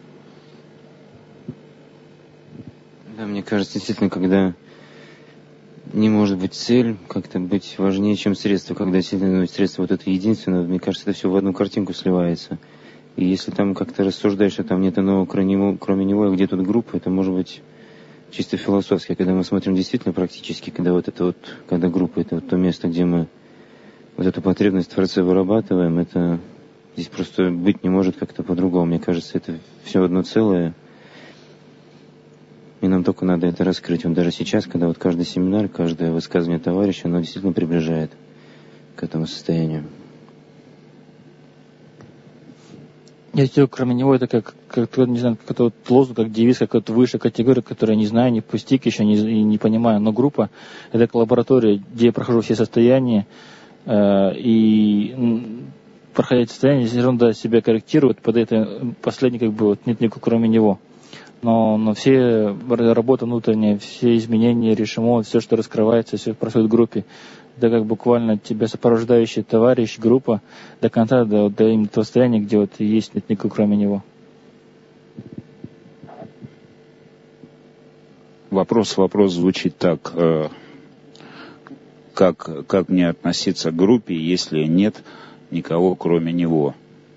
Да, мне кажется, действительно, когда не может быть цель как-то быть важнее, чем средство, когда действительно средство вот это единственное, мне кажется, это все в одну картинку сливается. И если там как-то рассуждаешь, что там нет иного кроме него, кроме него, и где тут группа, это может быть чисто философски. Когда мы смотрим действительно практически, когда вот это вот, когда группа, это вот то место, где мы вот эту потребность в Творце вырабатываем, это здесь просто быть не может как-то по-другому. Мне кажется, это все одно целое. И нам только надо это раскрыть. Вот даже сейчас, когда вот каждый семинар, каждое высказывание товарища, оно действительно приближает к этому состоянию. Я видел, кроме него, это как, как не знаю, как это вот лозунг, как девиз, как вот высшая категория, которую я не знаю, не постиг еще, не, не понимаю. Но группа — это как лаборатория, где я прохожу все состояния, э, и проходя эти состояния, все равно да, себя корректирует под это. Последний, как бы, вот нет никого кроме него. Но, но все работа внутренняя, все изменения, решимо, все, что раскрывается, все происходит в группе. Это как буквально тебя сопровождающий товарищ, группа до конца, до, до именно того состояния, где вот есть нет никого кроме него. Вопрос, вопрос звучит так. Э, как, как мне относиться к группе, если нет никого кроме него?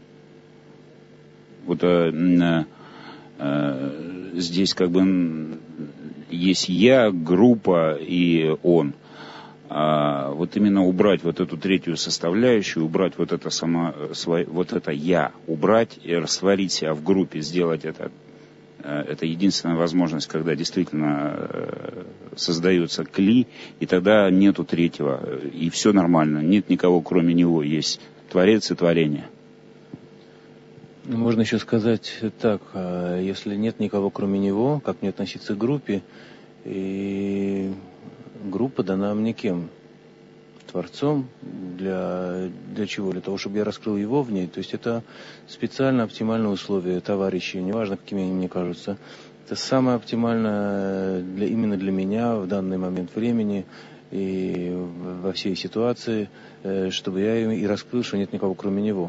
Вот э, э, здесь как бы есть я, группа и он. А вот именно убрать вот эту третью составляющую, убрать вот это само, вот это я, убрать и растворить себя в группе, сделать это Это единственная возможность, когда действительно создается кли, и тогда нету третьего, и все нормально. Нет никого, кроме него. Есть Творец и творение. Можно еще сказать так, если нет никого, кроме него, как мне относиться к группе, и группа дана мне кем? Творцом. Для, для чего? Для того, чтобы я раскрыл его в ней. То есть это специально оптимальные условия товарищей, неважно, какими они мне кажутся. Это самое оптимальное для, именно для меня в данный момент времени и во всей ситуации, чтобы я и раскрыл, что нет никого, кроме него.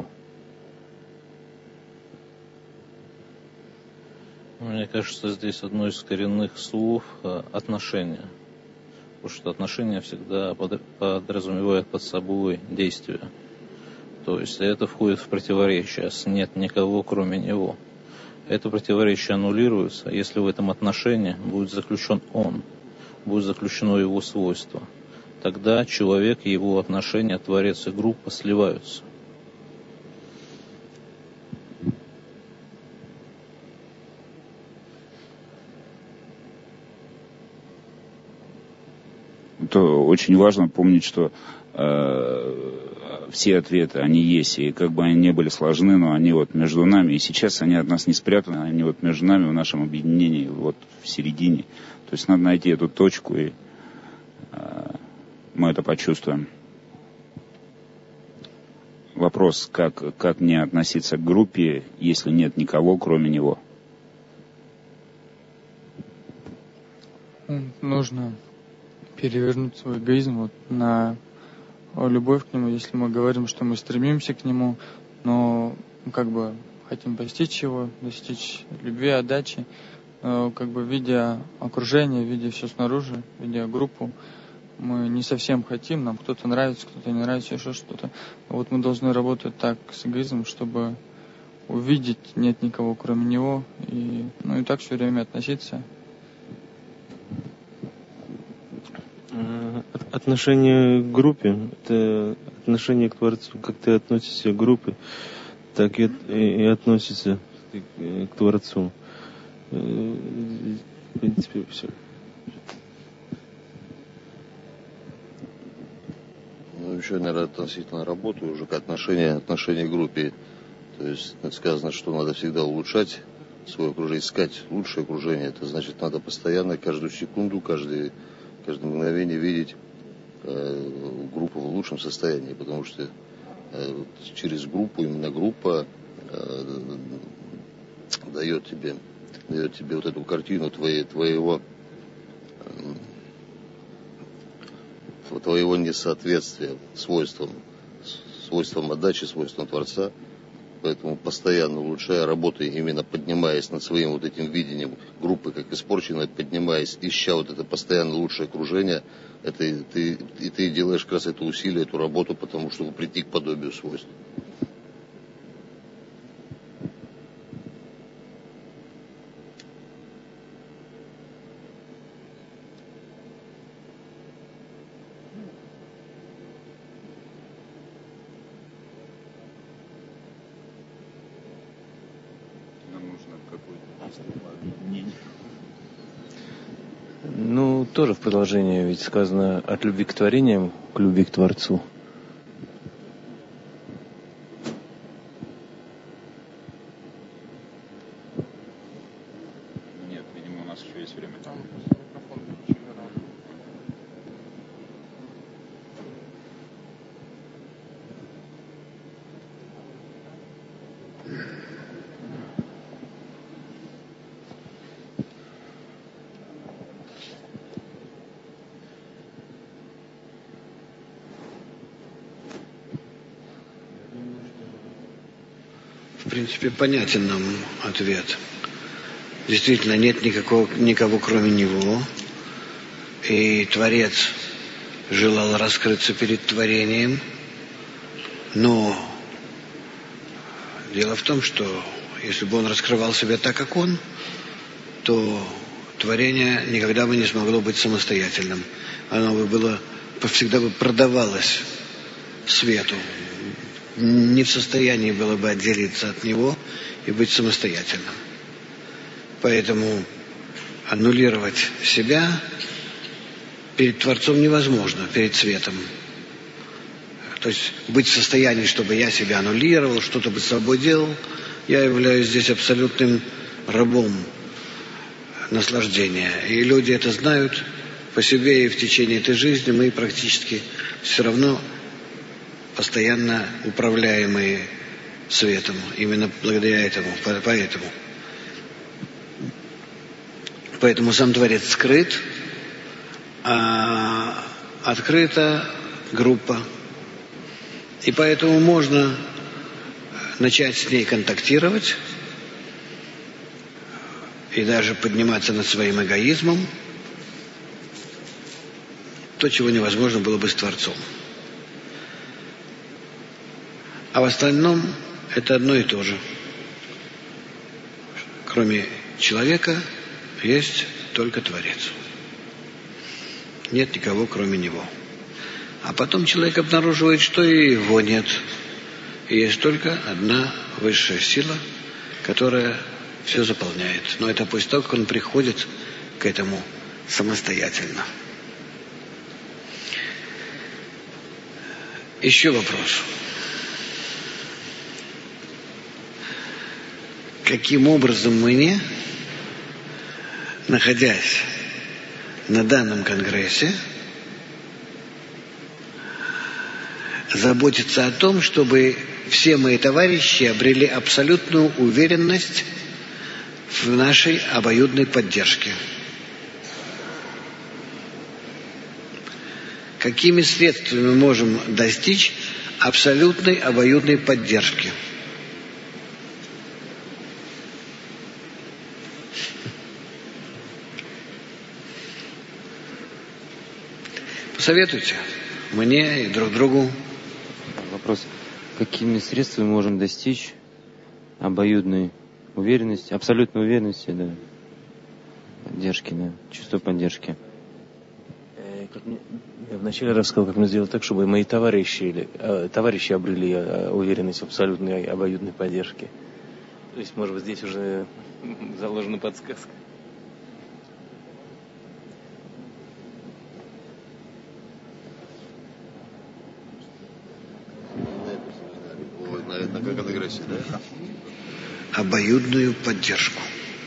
Мне кажется, здесь одно из коренных слов – отношения. Потому что отношения всегда подразумевают под собой действие. То есть это входит в противоречие с «нет никого, кроме него». Это противоречие аннулируется, если в этом отношении будет заключен он, будет заключено его свойство. Тогда человек и его отношения, Творец и группа сливаются. То очень важно помнить, что э, все ответы, они есть, и как бы они не были сложны, но они вот между нами, и сейчас они от нас не спрятаны, они вот между нами в нашем объединении, вот в середине. То есть надо найти эту точку, и э, мы это почувствуем. Вопрос, как, как мне относиться к группе, если нет никого, кроме него? Нужно перевернуть свой эгоизм вот на любовь к нему, если мы говорим, что мы стремимся к нему, но как бы хотим постичь его, достичь любви, отдачи, но как бы видя окружение, видя все снаружи, видя группу, мы не совсем хотим, нам кто-то нравится, кто-то не нравится, еще что-то. Вот мы должны работать так с эгоизмом, чтобы увидеть нет никого, кроме него, и, ну, и так все время относиться. Отношение к группе – это отношение к Творцу. Как ты относишься к группе, так и, и относишься к Творцу. В принципе, все. Ну, еще, наверное, относительно работы, уже к отношению, отношению к группе. То есть сказано, что надо всегда улучшать свое окружение, искать лучшее окружение. Это значит, надо постоянно, каждую секунду, каждый, каждое мгновение видеть э, группу в лучшем состоянии. Потому что э, через группу, именно группа э, дает тебе, дает тебе вот эту картину твоей, твоего, э, твоего несоответствия свойствам, свойствам отдачи, свойствам Творца. Поэтому постоянно улучшая, работая, именно поднимаясь над своим вот этим видением группы, как испорченной, поднимаясь, ища вот это постоянно лучшее окружение, это ты, и ты делаешь как раз это усилие, эту работу, потому чтобы прийти к подобию свойств. Ну, тоже в продолжение, ведь сказано от любви к творениям к любви к Творцу. Нет, видимо, у нас еще есть время. В принципе, понятен нам ответ. Действительно, нет никакого, никого кроме него. И Творец желал раскрыться перед творением. Но дело в том, что если бы он раскрывал себя так, как он, то творение никогда бы не смогло быть самостоятельным. Оно бы было, всегда бы продавалось свету. Не в состоянии было бы отделиться от него и быть самостоятельным. Поэтому аннулировать себя перед Творцом невозможно, перед светом. То есть быть в состоянии, чтобы я себя аннулировал, что-то бы с собой делал, я являюсь здесь абсолютным рабом наслаждения. И люди это знают по себе, и в течение этой жизни мы практически все равно постоянно управляемые светом. Именно благодаря этому. Поэтому, поэтому сам Творец скрыт, а открыта группа. И поэтому можно начать с ней контактировать и даже подниматься над своим эгоизмом, то, чего невозможно было бы с Творцом. А в остальном это одно и то же. Кроме человека есть только Творец. Нет никого, кроме него. А потом человек обнаруживает, что и его нет. И есть только одна высшая сила, которая все заполняет. Но это после того, как он приходит к этому самостоятельно. Еще вопрос. Каким образом мне, находясь на данном конгрессе, заботиться о том, чтобы все мои товарищи обрели абсолютную уверенность в нашей обоюдной поддержке? Какими средствами мы можем достичь абсолютной обоюдной поддержки? Посоветуйте мне и друг другу. Вопрос. Какими средствами можем достичь обоюдной уверенности, абсолютной уверенности, да, поддержки, да, чувство поддержки? Как мне, я вначале рассказал, как мне сделать так, чтобы мои товарищи, э, товарищи обрели э, уверенность в абсолютной обоюдной поддержке. То есть, может быть, здесь уже заложена подсказка. На конгрессе, да? Обоюдную поддержку.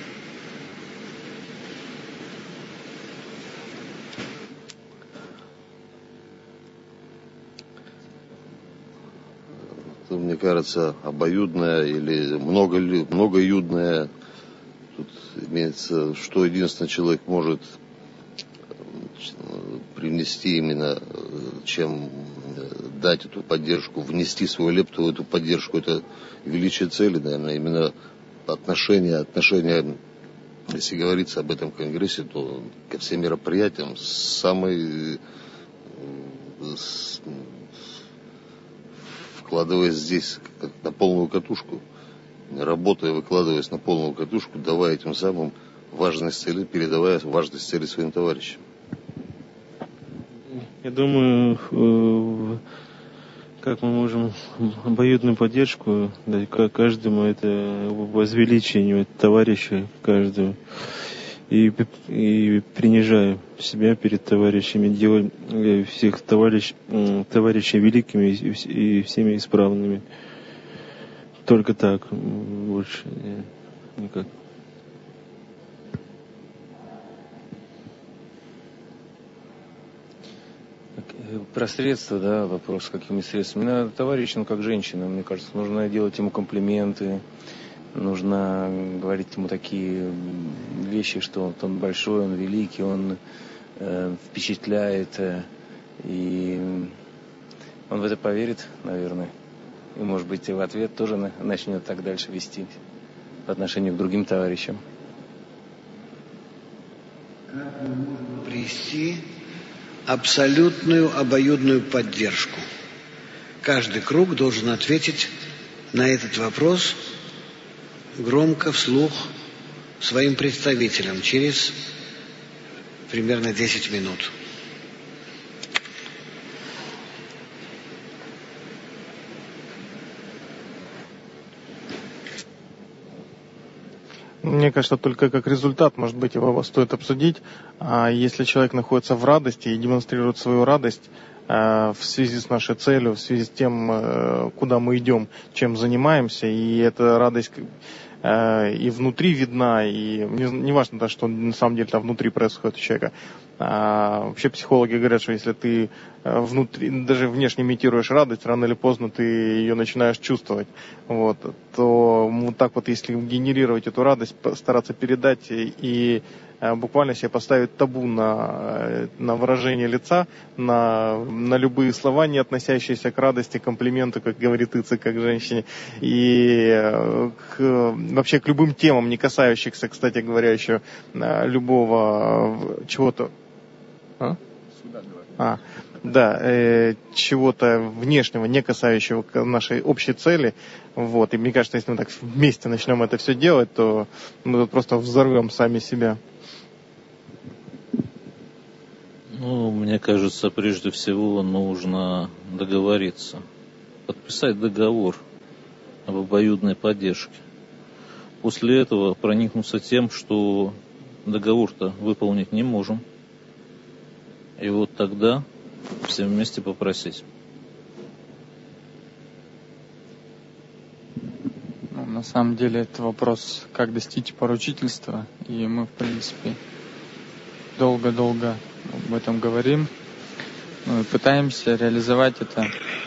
Это, мне кажется, обоюдная или много, многоюдная. Тут имеется, что единственный человек может привнести именно, чем дать эту поддержку, внести свою лепту в эту поддержку. Это величие цели, наверное, именно отношения, отношения, если говорится об этом конгрессе, то ко всем мероприятиям самый, вкладываясь здесь как на полную катушку, работая, выкладываясь на полную катушку, давая тем самым важность цели, передавая важность цели своим товарищам. Я думаю, как мы можем обоюдную поддержку дать каждому, это возвеличение товарища каждого. И, и принижая себя перед товарищами, делая всех товарищ, товарищей великими и всеми исправными. Только так, больше никак. Про средства, да, вопрос, какими средствами. Надо товарищам, как женщинам, мне кажется, нужно делать ему комплименты, нужно говорить ему такие вещи, что он, он большой, он великий, он э, впечатляет, э, и он в это поверит, наверное. И, может быть, и в ответ тоже на, начнет так дальше вести по отношению к другим товарищам. Как мы можем привести абсолютную обоюдную поддержку? Каждый круг должен ответить на этот вопрос громко, вслух, своим представителям через примерно десять минут. Мне кажется, только как результат, может быть, его стоит обсудить. А если человек находится в радости и демонстрирует свою радость в связи с нашей целью, в связи с тем, куда мы идем, чем занимаемся, и эта радость и внутри видна, и не, не важно, да, что на самом деле там внутри происходит у человека. А вообще психологи говорят, что если ты внутри, даже внешне имитируешь радость, рано или поздно ты ее начинаешь чувствовать. Вот, то вот так вот, если генерировать эту радость, стараться передать и буквально себе поставить табу на, на выражение лица, на, на любые слова, не относящиеся к радости, комплименту, как говорит Ицек, как женщине, и к, вообще к любым темам, не касающихся, кстати говоря, еще любого чего-то. А? А, да, э, чего-то внешнего, не касающего нашей общей цели. Вот. И мне кажется, если мы так вместе начнем это все делать, то мы тут просто взорвем сами себя. Ну, мне кажется, прежде всего нужно договориться, подписать договор об обоюдной поддержке. После этого проникнуться тем, что договор-то выполнить не можем. И вот тогда все вместе попросить. Ну, на самом деле это вопрос, как достичь поручительства. И мы, в принципе, долго-долго об этом говорим. Ну, и пытаемся реализовать это.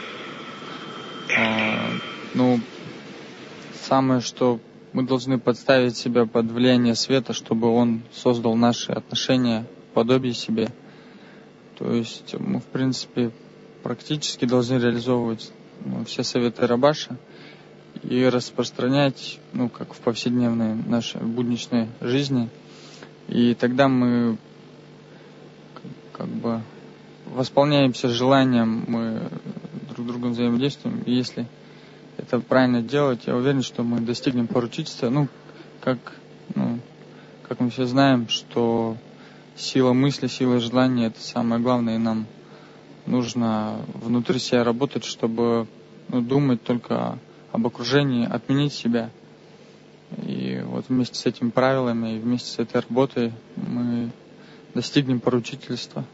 А, ну, самое, что мы должны подставить себя под влияние света, чтобы он создал наши отношения в подобии себе. То есть мы, в принципе, практически должны реализовывать ну, все советы Рабаша и распространять, ну, как в повседневной нашей будничной жизни. И тогда мы как бы восполняемся желанием, мы друг с другом взаимодействуем. И если это правильно делать, я уверен, что мы достигнем поручительства. Ну, как, ну, как мы все знаем, что сила мысли, сила желания – это самое главное, и нам нужно внутри себя работать, чтобы ну, думать только об окружении, отменить себя. И вот вместе с этими правилами и вместе с этой работой мы достигнем поручительства.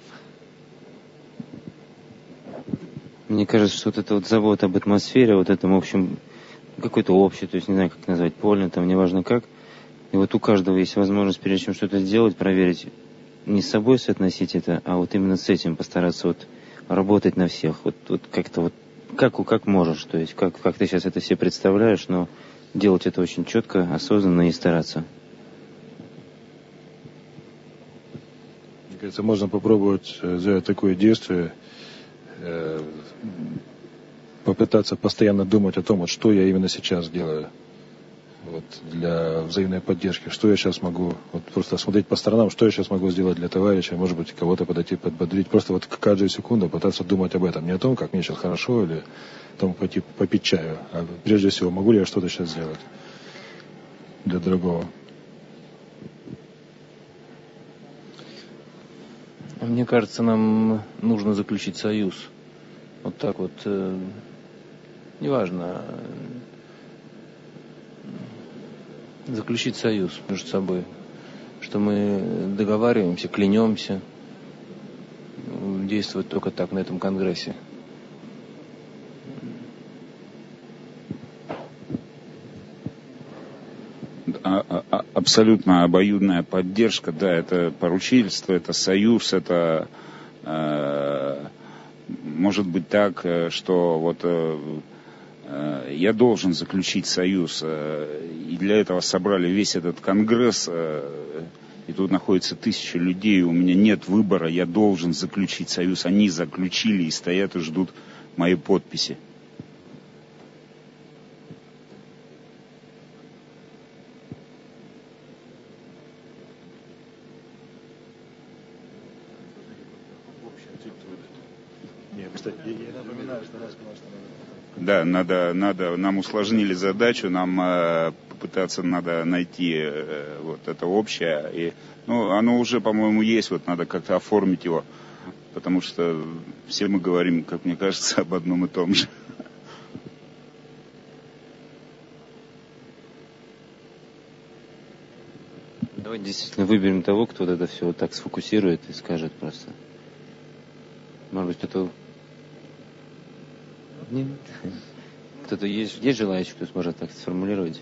Мне кажется, что вот эта вот забота об атмосфере, вот этом, в общем, какой-то общий, то есть не знаю, как назвать, полный, там, неважно как. И вот у каждого есть возможность, прежде чем что-то сделать, проверить, не с собой соотносить это, а вот именно с этим постараться вот работать на всех. Вот, вот как-то вот, как, как можешь, то есть как, как ты сейчас это себе представляешь, но делать это очень четко, осознанно и стараться. Мне кажется, можно попробовать сделать такое действие, попытаться постоянно думать о том, вот, что я именно сейчас делаю вот, для взаимной поддержки, что я сейчас могу, вот, просто смотреть по сторонам, что я сейчас могу сделать для товарища, может быть, кого-то подойти, подбодрить, просто вот каждую секунду пытаться думать об этом, не о том, как мне сейчас хорошо или о том, пойти попить чаю, а прежде всего, могу ли я что-то сейчас сделать для другого. Мне кажется, нам нужно заключить союз. Вот так вот, э, неважно, э, заключить союз между собой, что мы договариваемся, клянемся действовать только так на этом конгрессе. Абсолютно обоюдная поддержка, да, это поручительство, это союз, это э, может быть так, что вот э, я должен заключить союз, э, и для этого собрали весь этот конгресс, э, и тут находится тысяча людей, у меня нет выбора, я должен заключить союз, они заключили и стоят и ждут моей подписи. Да, надо, надо, нам усложнили задачу, нам э, попытаться надо найти э, вот это общее. И, ну, оно уже, по-моему, есть, вот надо как-то оформить его, потому что все мы говорим, как мне кажется, об одном и том же. Давайте действительно выберем того, кто вот это все вот так сфокусирует и скажет просто. Может быть, кто-то... Нет. Кто-то есть, есть желающий, кто сможет так сформулировать?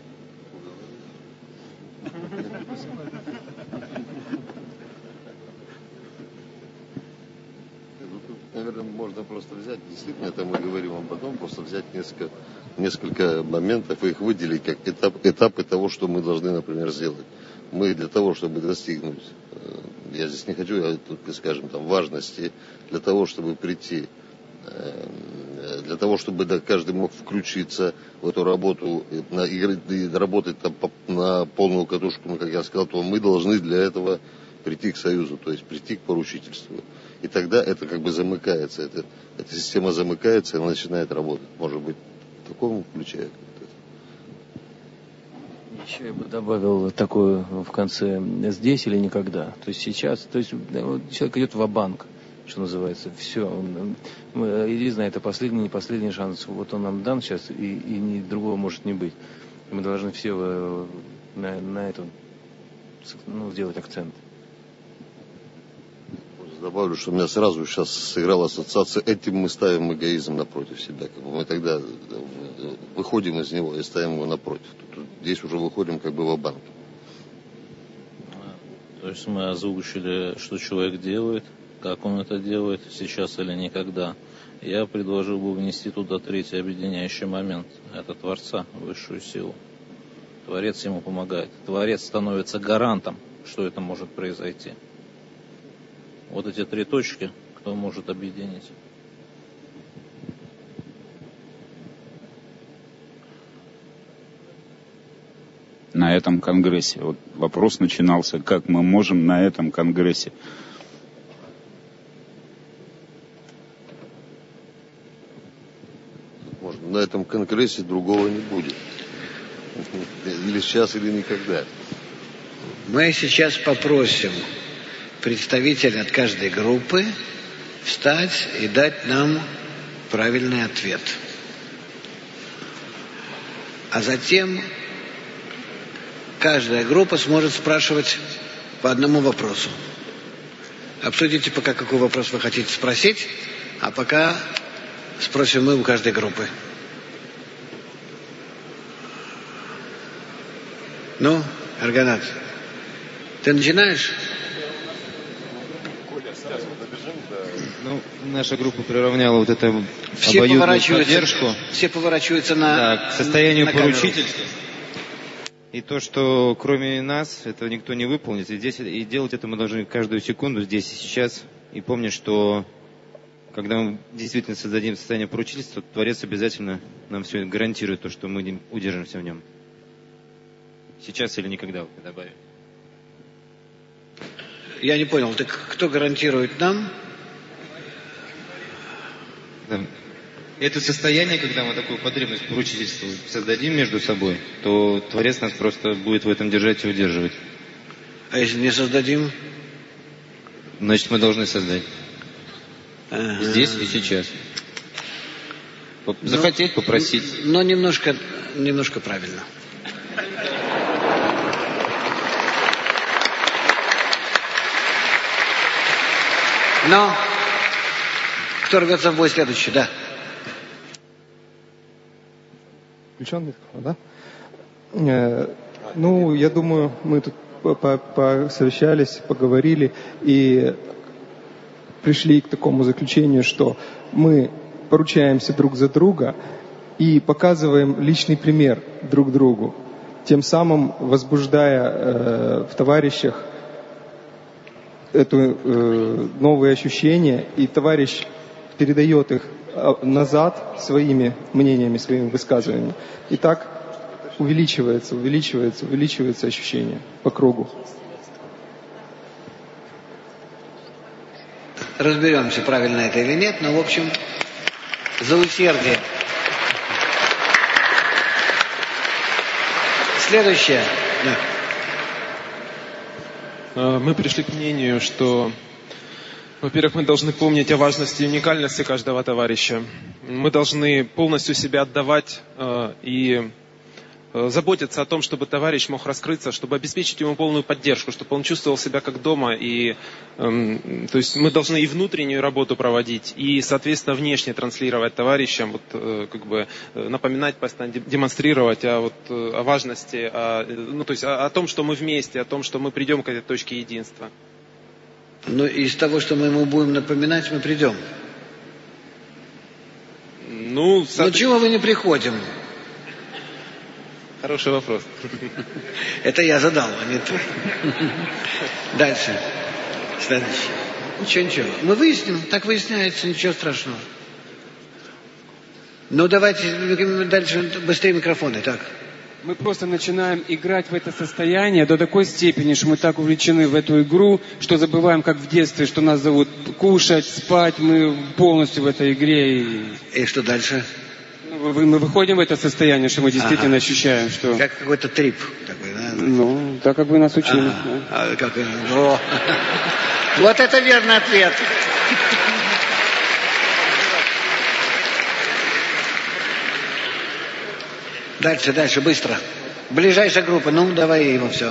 Наверное, можно просто взять, действительно, это мы говорим вам потом, просто взять несколько, несколько моментов и их выделить как этап, этапы того, что мы должны, например, сделать. Мы для того, чтобы достигнуть, я здесь не хочу, а тут, скажем, там, важности, для того, чтобы прийти, для того, чтобы да, каждый мог включиться в эту работу на, и, и работать там, на полную катушку, ну, как я сказал, то мы должны для этого прийти к союзу, то есть прийти к поручительству. И тогда это как бы замыкается, это, эта система замыкается и она начинает работать. Может быть, в таком ключе. Еще я бы добавил такое в конце: здесь или никогда. То есть сейчас, то есть человек идет ва-банк, что называется. Все. Он, иди, знай, это последний, не последний шанс. Вот он нам дан сейчас, и, и ни, другого может не быть. Мы должны все на, на этом, ну, сделать акцент. Добавлю, что у меня сразу сейчас сыграла ассоциация, этим мы ставим эгоизм напротив себя. Как бы мы тогда выходим из него и ставим его напротив. Тут, здесь уже выходим как бы ва-банк. То есть мы озвучили, что человек делает, как он это делает, сейчас или никогда. Я предложил бы внести туда третий объединяющий момент. Это Творца, высшую силу. Творец ему помогает. Творец становится гарантом, что это может произойти. Вот эти три точки, кто может объединить. На этом конгрессе. Вот вопрос начинался, как мы можем на этом конгрессе. Можно. На этом конгрессе другого не будет. Или сейчас, или никогда. Мы сейчас попросим представителя от каждой группы встать и дать нам правильный ответ. А затем каждая группа сможет спрашивать по одному вопросу. Обсудите пока, какой вопрос вы хотите спросить, а пока спросим мы у каждой группы. Ну, Арганат, ты начинаешь? Ну, наша группа приравняла вот это все обоюдную поддержку. Все поворачиваются на, да, к состоянию на поручительства. И то, что кроме нас этого никто не выполнит. И, здесь, и делать это мы должны каждую секунду, здесь и сейчас. И помнить, что когда мы действительно создадим состояние поручительства, то Творец обязательно нам все гарантирует, то, что мы удержимся в нем. Сейчас или никогда, добавим. Я не понял, так кто гарантирует нам? Да. Это состояние, когда мы такую потребность поручительства создадим между собой, то Творец нас просто будет в этом держать и удерживать. А если не создадим? Значит, мы должны создать. Ага. Здесь и сейчас. Захотеть, попросить. Но немножко, немножко правильно. Но кто рвется в бой следующий, да? Включен микрофон, да? Э, ну, я думаю, мы тут посовещались, поговорили и пришли к такому заключению, что мы поручаемся друг за друга и показываем личный пример друг другу, тем самым возбуждая э, в товарищах это э, новые ощущения, и товарищ передает их назад своими мнениями, своими высказываниями. И так увеличивается, увеличивается, увеличивается ощущение по кругу. Разберемся, правильно это или нет, но, в общем, за усердие. Следующее. Да. Мы пришли к мнению, что, во-первых, мы должны помнить о важности и уникальности каждого товарища. Мы должны полностью себя отдавать э, и заботиться о том, чтобы товарищ мог раскрыться, чтобы обеспечить ему полную поддержку, чтобы он чувствовал себя как дома. И, эм, то есть мы должны и внутреннюю работу проводить, и, соответственно, внешне транслировать товарищам, вот, э, как бы, э, напоминать, постоянно демонстрировать о, вот, о важности, о, ну, то есть о, о том, что мы вместе, о том, что мы придем к этой точке единства. Но из того, что мы ему будем напоминать, мы придем. Ну, Но чего мы не приходим? Хороший вопрос. Это я задал, а не ты. Дальше. Следующий. Ничего, ничего. Мы выясним, так выясняется, ничего страшного. Ну, давайте дальше, быстрее микрофоны, так. Мы просто начинаем играть в это состояние до такой степени, что мы так увлечены в эту игру, что забываем, как в детстве, что нас зовут кушать, спать, мы полностью в этой игре. И, и что дальше? Ну, мы выходим в это состояние, что мы действительно ага. ощущаем, что... Как какой-то трип такой, да? Ну, так как вы нас учили. Ага. Да. А, как... О. Вот это верный ответ. Дальше, дальше, быстро. Ближайшая группа, ну, давай его все.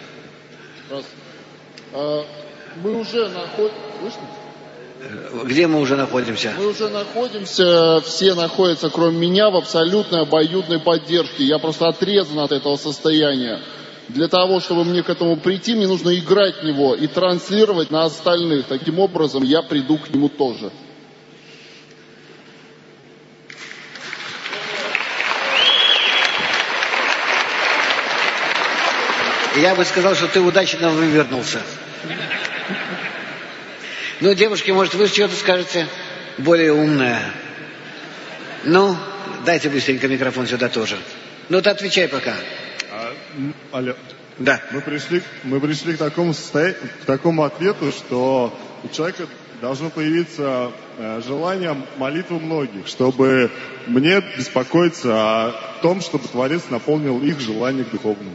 А, мы уже находимся... Где мы уже находимся? Мы уже находимся, все находятся, кроме меня, в абсолютной обоюдной поддержке. Я просто отрезан от этого состояния. Для того, чтобы мне к этому прийти, мне нужно играть в него и транслировать на остальных. Таким образом, я приду к нему тоже. Я бы сказал, что ты удачно вывернулся. Ну, девушки, может, вы что-то скажете более умное. Ну, дайте быстренько микрофон сюда тоже. Ну, ты отвечай пока. А, алло. Да. Мы пришли, мы пришли к такому, состоя... к такому ответу, что у человека должно появиться э, желание молитвы многих, чтобы мне беспокоиться о том, чтобы Творец наполнил их желание к духовному.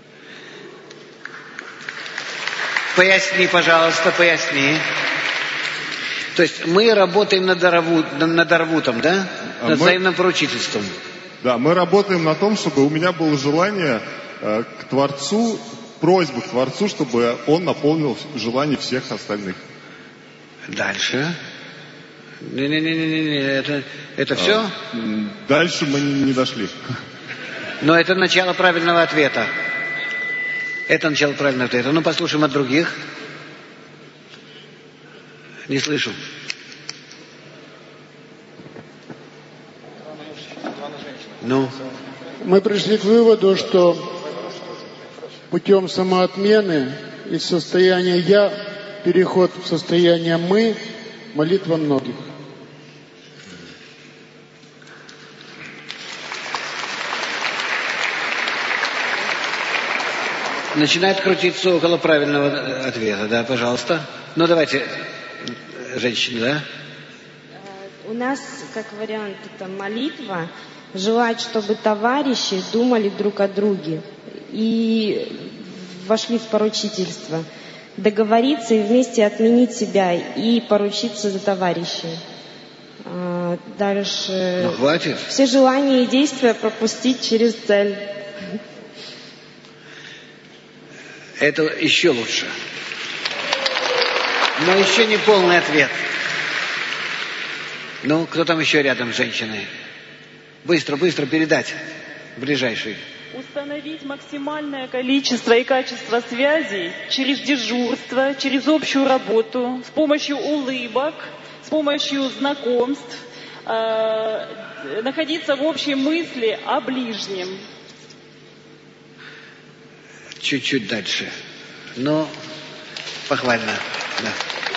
Поясни, пожалуйста, поясни. То есть мы работаем над, Арву, над Арвутом, да? А над мы... взаимным поручительством. Да, мы работаем на том, чтобы у меня было желание э, к Творцу, просьба к Творцу, чтобы Он наполнил желание всех остальных. Дальше. Не-не-не-не, это, это все? А, дальше мы не, не дошли. Но это начало правильного ответа. Это начало правильного ответа. Ну, послушаем от других. Не слышу. Ну? Мы пришли к выводу, что путем самоотмены из состояния «я» переход в состояние «мы» — молитва многих. Начинает крутиться около правильного ответа, да, пожалуйста. Ну, давайте, женщины, да? У нас, как вариант, это молитва, желать, чтобы товарищи думали друг о друге и вошли в поручительство, договориться и вместе отменить себя и поручиться за товарищей. Дальше... Ну, хватит. Все желания и действия пропустить через цель. Это еще лучше. Но еще не полный ответ. Ну, кто там еще рядом с женщиной? Быстро, быстро передать ближайший. Установить максимальное количество и качество связей через дежурство, через общую работу, с помощью улыбок, с помощью знакомств, э, находиться в общей мысли о ближнем. Чуть-чуть дальше. Ну, похвально. Да.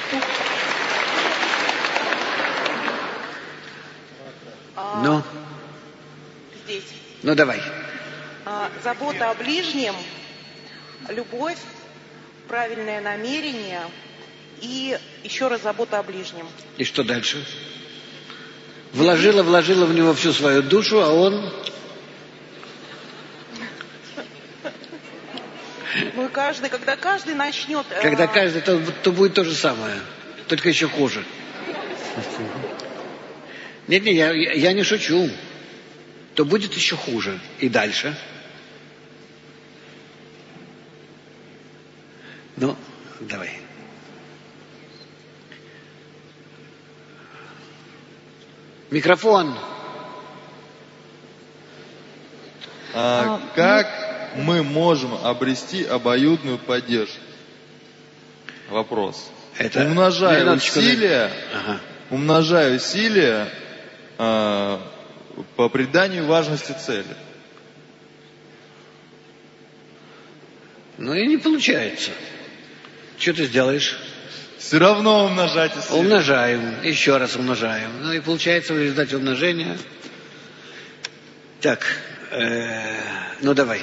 А, ну? Здесь. Ну, давай. А, забота о ближнем, любовь, правильное намерение и еще раз забота о ближнем. И что дальше? Вложила, вложила в него всю свою душу, а он... Ну и каждый, когда каждый начнет... Когда э... каждый, то, то будет то же самое, только еще хуже. Нет, нет, я, я не шучу. То будет еще хуже. И дальше? Ну, давай. Микрофон. А, как мы можем обрести обоюдную поддержку? Вопрос. Это... Умножая Минуточку, усилия, ага. умножая усилия а, по приданию важности цели. Ну и не получается. Что ты сделаешь? Все равно умножать усилия. Умножаем, еще раз умножаем. Ну и получается в результате умножения. Так, э, ну давай.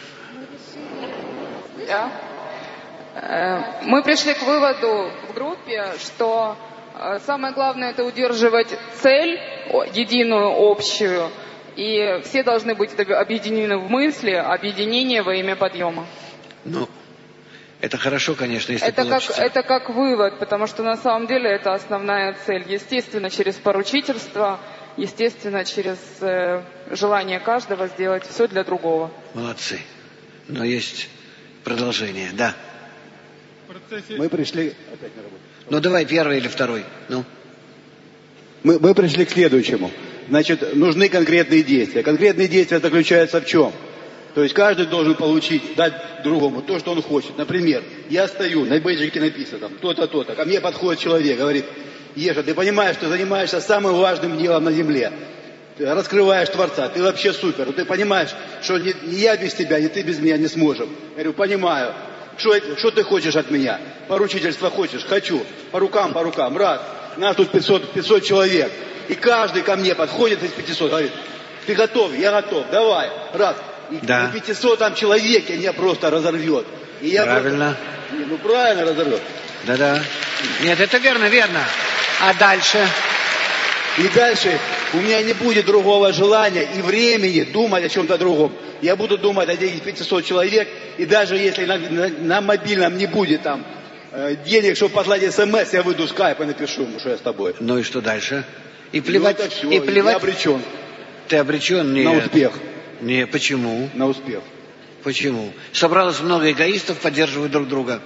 Да. Мы пришли к выводу в группе, что самое главное это удерживать цель, единую, общую, и все должны быть объединены в мысли, объединение во имя подъема. Ну, это хорошо, конечно, если это получится. как, это как вывод, потому что на самом деле это основная цель. Естественно, через поручительство, естественно, через э, желание каждого сделать все для другого. Молодцы. Но есть продолжение, да. Мы пришли... Ну давай, первый или второй. Ну. Мы, мы пришли к следующему. Значит, нужны конкретные действия. Конкретные действия заключаются в чем? То есть каждый должен получить, дать другому то, что он хочет. Например, я стою, на бейджике написано там то-то, то-то. Ко мне подходит человек, говорит: Еша, ты понимаешь, что занимаешься самым важным делом на земле. Ты раскрываешь Творца, ты вообще супер. Ты понимаешь, что ни, ни я без тебя, ни ты без меня не сможем. Я говорю, понимаю. Что, что ты хочешь от меня? Поручительство хочешь? Хочу. По рукам, по рукам. Раз. Нас тут пятьсот, пятьсот человек. И каждый ко мне подходит из пятисот. Говорит, ты готов? Я готов. Давай. Раз. И да. пятисот там человек меня просто разорвет. И я правильно. Просто, ну правильно разорвет. Да-да. Нет, это верно, верно. А дальше? И дальше у меня не будет другого желания и времени думать о чем-то другом. Я буду думать о этих пятисот человек, и даже если на, на, на мобильном не будет там э, денег, чтобы послать смс, я выйду в скайп и напишу, что я с тобой. Ну и что дальше? И плевать, ну, все, и плевать. Я обречен. Ты обречен? Нет. На успех. Не, почему? На успех. Почему? Собралось много эгоистов, поддерживают друг друга.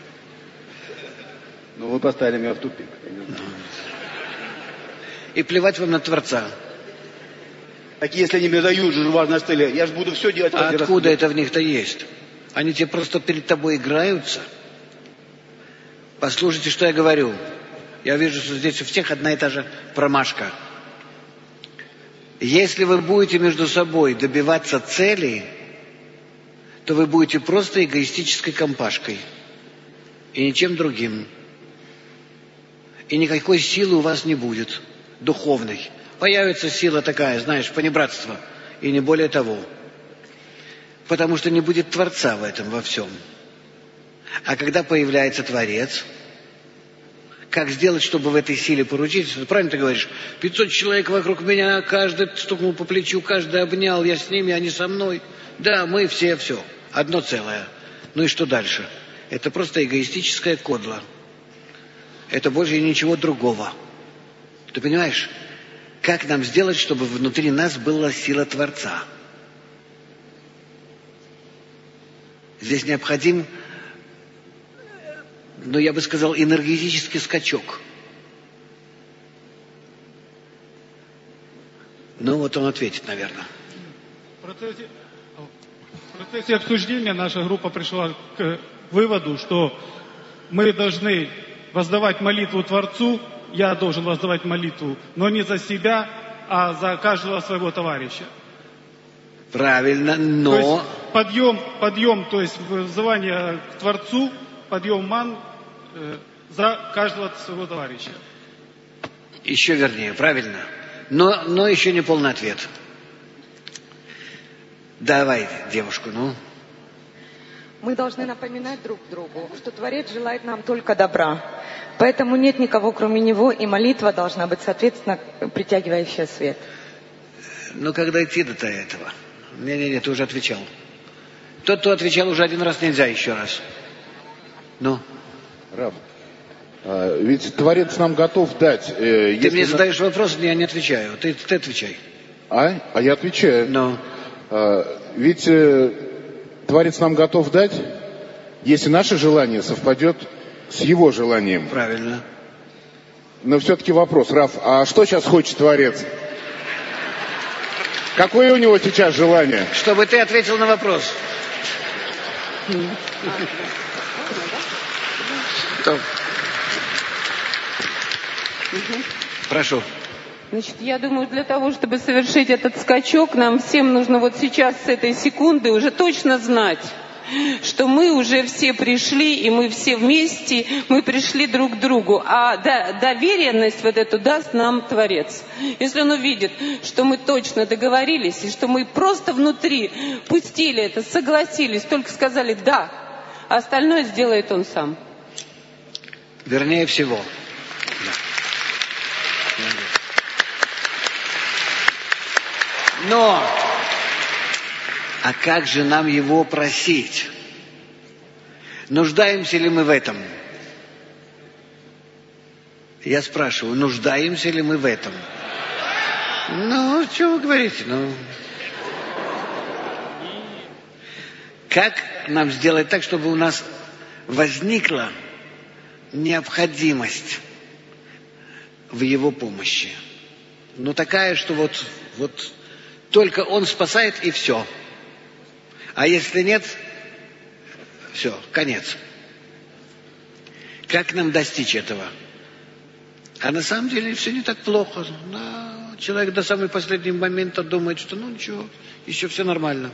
Ну, вы поставили меня в тупик. И плевать вам на Творца. Так если они мне дают же важность цели, я же буду все делать. А откуда это в них-то есть? Они тебе просто перед тобой играются. Послушайте, что я говорю. Я вижу, что здесь у всех одна и та же промашка. Если вы будете между собой добиваться цели, то вы будете просто эгоистической компашкой. И ничем другим. И никакой силы у вас не будет. Духовной. Появится сила такая, знаешь, понебратство. И не более того. Потому что не будет Творца в этом во всем. А когда появляется Творец, как сделать, чтобы в этой силе поручиться? Правильно ты говоришь? пятьсот человек вокруг меня, каждый стукнул по плечу, каждый обнял, я с ними, они со мной. Да, мы все, все. Одно целое. Ну и что дальше? Это просто эгоистическое кодло. Это больше ничего другого. Ты понимаешь? Как нам сделать, чтобы внутри нас была сила Творца? Здесь необходим, ну, я бы сказал, энергетический скачок. Ну, вот он ответит, наверное. В процессе, в процессе обсуждения наша группа пришла к выводу, что мы должны воздавать молитву Творцу. Я должен воздавать молитву, но не за себя, а за каждого своего товарища. Правильно, но... То есть подъем, подъем, то есть взывание к Творцу, подъем ман э, за каждого своего товарища. Еще вернее, правильно. Но, но еще не полный ответ. Давай, девушку, ну. Мы должны напоминать друг другу, что Творец желает нам только добра. Поэтому нет никого, кроме Него, и молитва должна быть, соответственно, притягивающая свет. Ну, когда идти до этого? Не-не-не, ты уже отвечал. Тот, кто отвечал уже один раз, нельзя еще раз. Ну? Раб, а, ведь Творец нам готов дать... Э, ты мне на... задаешь вопрос, я не отвечаю. Ты, ты отвечай. А? А я отвечаю. Ну? А, ведь э, Творец нам готов дать... если наше желание совпадет с его желанием. Правильно. Но все-таки вопрос, Раф, а что сейчас хочет Творец? Какое у него сейчас желание? Чтобы ты ответил на вопрос. Прошу. Значит, я думаю, для того, чтобы совершить этот скачок, нам всем нужно вот сейчас с этой секунды уже точно знать, что мы уже все пришли, и мы все вместе, мы пришли друг к другу. А до, доверенность вот эту даст нам Творец. Если он увидит, что мы точно договорились, и что мы просто внутри пустили это, согласились, только сказали «да», а остальное сделает он сам. Вернее всего. Но, а как же нам его просить? Нуждаемся ли мы в этом? Я спрашиваю, нуждаемся ли мы в этом? Ну, что вы говорите? Ну, как нам сделать так, чтобы у нас возникла необходимость в его помощи? Ну, такая, что вот, вот только он спасает, и все. А если нет, все, конец. Как нам достичь этого? А на самом деле все не так плохо. Да, человек до самого последнего момента думает, что ну ничего, еще все нормально.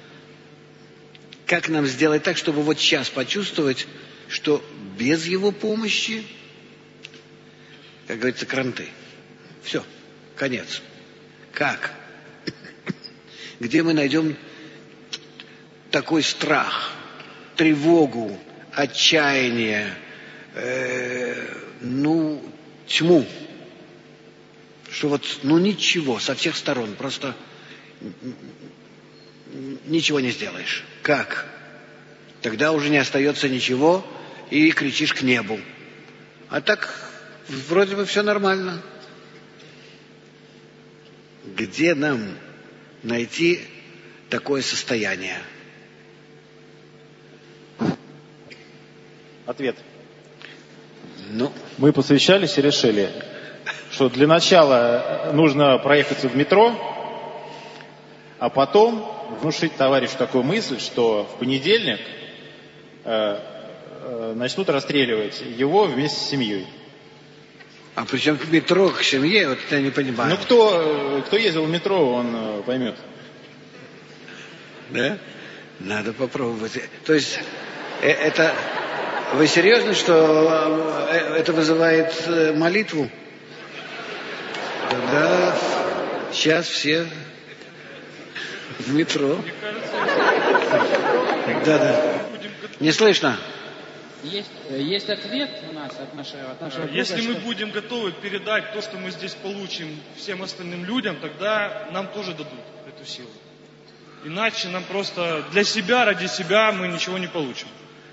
Как нам сделать так, чтобы вот сейчас почувствовать, что без его помощи, как говорится, кранты. Все, конец. Как? Где мы найдем такой страх, тревогу, отчаяние, э, ну, тьму, что вот, ну, ничего, со всех сторон, просто ничего не сделаешь. Как? Тогда уже не остается ничего, и кричишь к небу. А так, вроде бы все нормально. Где нам найти такое состояние? Ответ. Ну. Мы посвящались и решили, что для начала нужно проехаться в метро, а потом внушить товарищу такую мысль, что в понедельник э, э, начнут расстреливать его вместе с семьей. А при чем к метро, к семье, вот я не понимаю. Ну, кто, кто ездил в метро, он поймет. Да? Надо попробовать. То есть, это... Вы серьезно, что это вызывает молитву? Тогда сейчас все в метро. Да-да. Не слышно? Есть, есть ответ у нас от нашего, от нашего Если друга, мы что... будем готовы передать то, что мы здесь получим всем остальным людям, тогда нам тоже дадут эту силу. Иначе нам просто для себя, ради себя мы ничего не получим.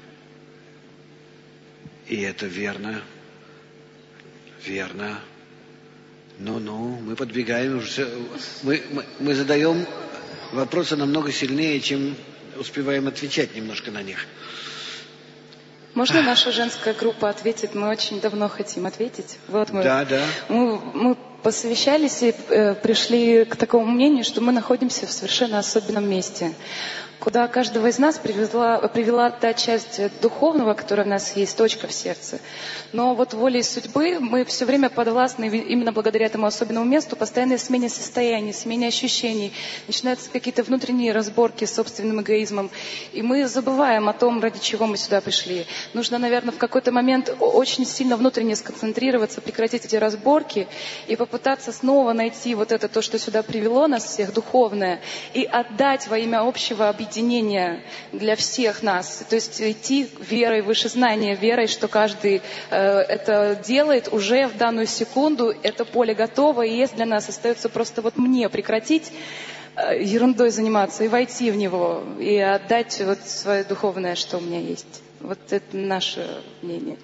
И это верно. Верно. Ну-ну, мы подбегаем уже. Мы, мы, мы задаем вопросы намного сильнее, чем успеваем отвечать немножко на них. Можно наша женская группа ответит? Мы очень давно хотим ответить. Вот мы, да, да. Мы, мы посовещались и э, пришли к такому мнению, что мы находимся в совершенно особенном месте, куда каждого из нас привезла, привела та часть духовного, которая у нас есть, точка в сердце. Но вот волей судьбы мы все время подвластны именно благодаря этому особенному месту, постоянной смене состояний, смене ощущений. Начинаются какие-то внутренние разборки с собственным эгоизмом. И мы забываем о том, ради чего мы сюда пришли. Нужно, наверное, в какой-то момент очень сильно внутренне сконцентрироваться, прекратить эти разборки и попытаться снова найти вот это, то, что сюда привело нас всех, духовное, и отдать во имя общего объединения объединение для всех нас. То есть идти верой, выше знания, верой, что каждый э, это делает уже в данную секунду, это поле готово, и есть для нас, остается просто вот мне прекратить э, ерундой заниматься и войти в него, и отдать вот свое духовное, что у меня есть. Вот это наше мнение.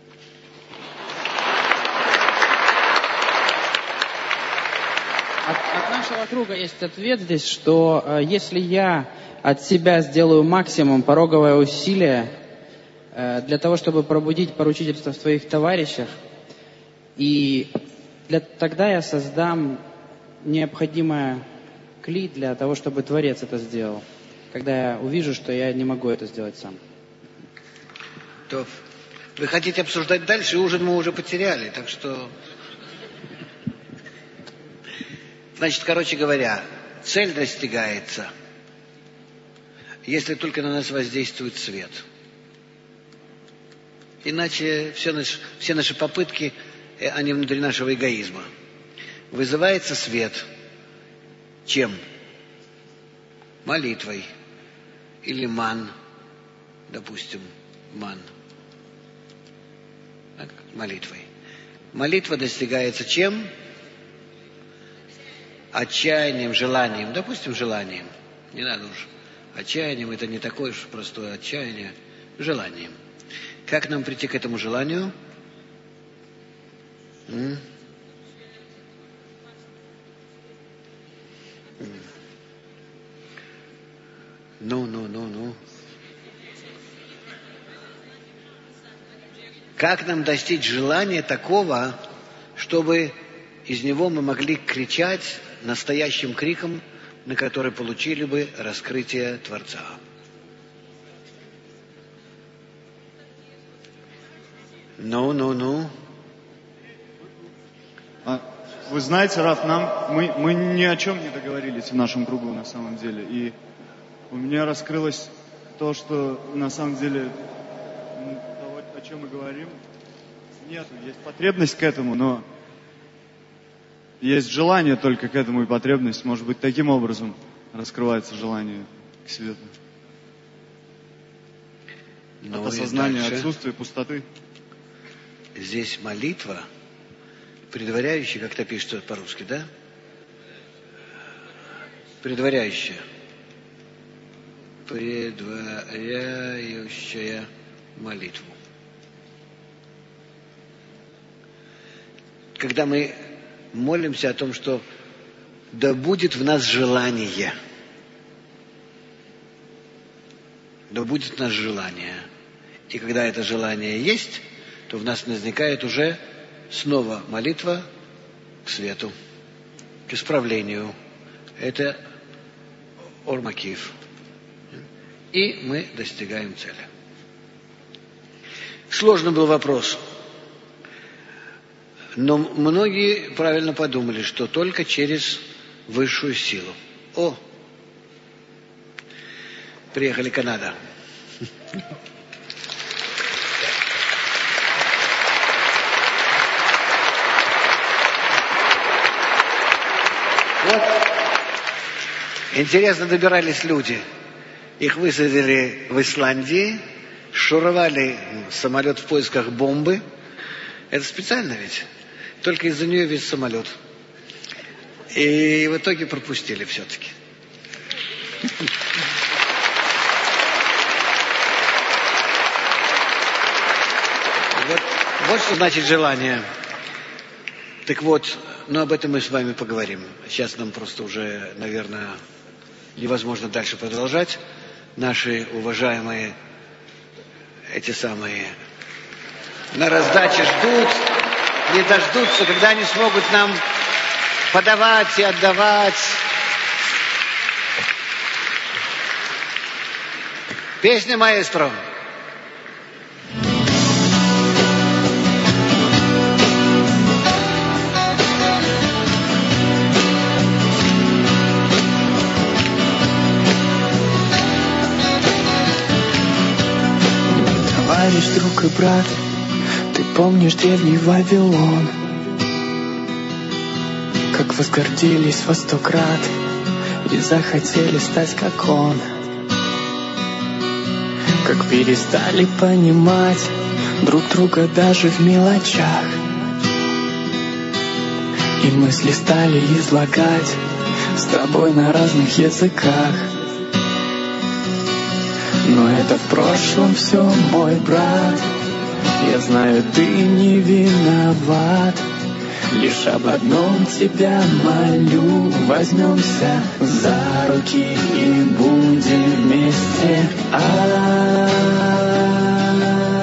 От, от нашего круга есть ответ здесь, что э, если я от себя сделаю максимум, пороговое усилие, э, для того, чтобы пробудить поручительство в твоих товарищах. И для, тогда я создам необходимое кли для того, чтобы Творец это сделал. Когда я увижу, что я не могу это сделать сам. То вы хотите обсуждать дальше, ужин мы уже потеряли, так что... Значит, короче говоря, цель достигается, если только на нас воздействует свет. Иначе все наши, все наши попытки, они внутри нашего эгоизма. Вызывается свет. Чем? Молитвой. Или ман, допустим, ман. Так, молитвой. Молитва достигается чем? Отчаянием, желанием. Допустим, желанием. Не надо уж. Отчаянием это не такое уж простое отчаяние. Желанием. Как нам прийти к этому желанию? М? Ну, ну, ну, ну. Как нам достичь желания такого, чтобы из него мы могли кричать настоящим криком, на который получили бы раскрытие Творца? Ну, ну, ну. А, вы знаете, Раф, нам, мы, мы ни о чем не договорились в нашем кругу на самом деле. И у меня раскрылось то, что на самом деле того, о чем мы говорим, нет. Есть потребность к этому, но есть желание только к этому и потребность. Может быть, таким образом раскрывается желание к свету. Ну, от осознания дальше. Отсутствия пустоты. Здесь молитва, предваряющая, как-то пишется по-русски, да? Предваряющая. Предваряющая молитву. Когда мы молимся о том, что да будет в нас желание. Да будет в нас желание. И когда это желание есть, то в нас возникает уже снова молитва к свету, к исправлению. Это Ор-Макив. И мы достигаем цели. Сложный был вопрос. Но многие правильно подумали, что только через высшую силу. О! Приехали Канада. Вот. Интересно добирались люди. Их высадили в Исландии, шуровали самолет в поисках бомбы. Это специально ведь. Только из-за нее весь самолет. И в итоге пропустили все-таки. Вот, вот что значит желание. Так вот, ну об этом мы с вами поговорим. Сейчас нам просто уже, наверное, невозможно дальше продолжать. Наши уважаемые, эти самые, на раздаче ждут, не дождутся, когда они смогут нам подавать и отдавать. Песня маэстро. Товарищ, друг и брат, ты помнишь древний Вавилон? Как возгордились во сто крат и захотели стать как он. Как перестали понимать друг друга даже в мелочах. И мысли стали излагать с тобой на разных языках. Но это в прошлом все, мой брат. Я знаю, ты не виноват. Лишь об одном тебя молю. Возьмемся за руки и будем вместе. А-а-а.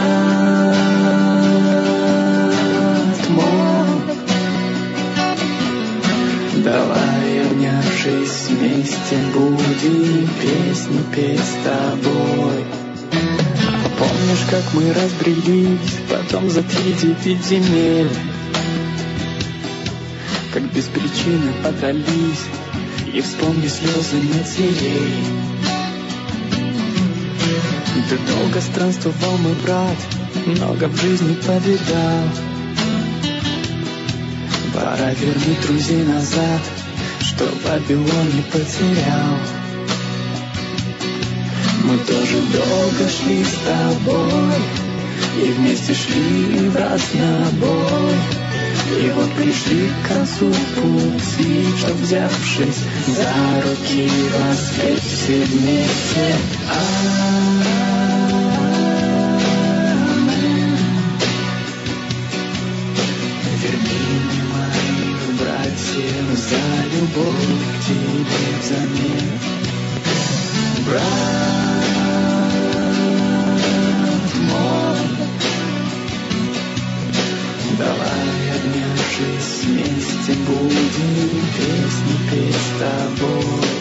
брат мой. Давай, обнявшись вместе, будем песни петь с тобой. Помнишь, как мы разбрелись потом за три девять земель, как без причины подрались, и вспомни слезы матерей. Ты долго странствовал, мой брат, много в жизни повидал. Пора вернуть друзей назад, что Вавилон не потерял. Мы тоже долго шли с тобой, и вместе шли в разнобой. И вот пришли к концу пути, чтоб, взявшись за руки, воспеть все вместе. Амен. Верни мне моих братьев за любовь к тебе взамен. Брат мой, давай, обнявшись вместе, будем песни петь с тобой.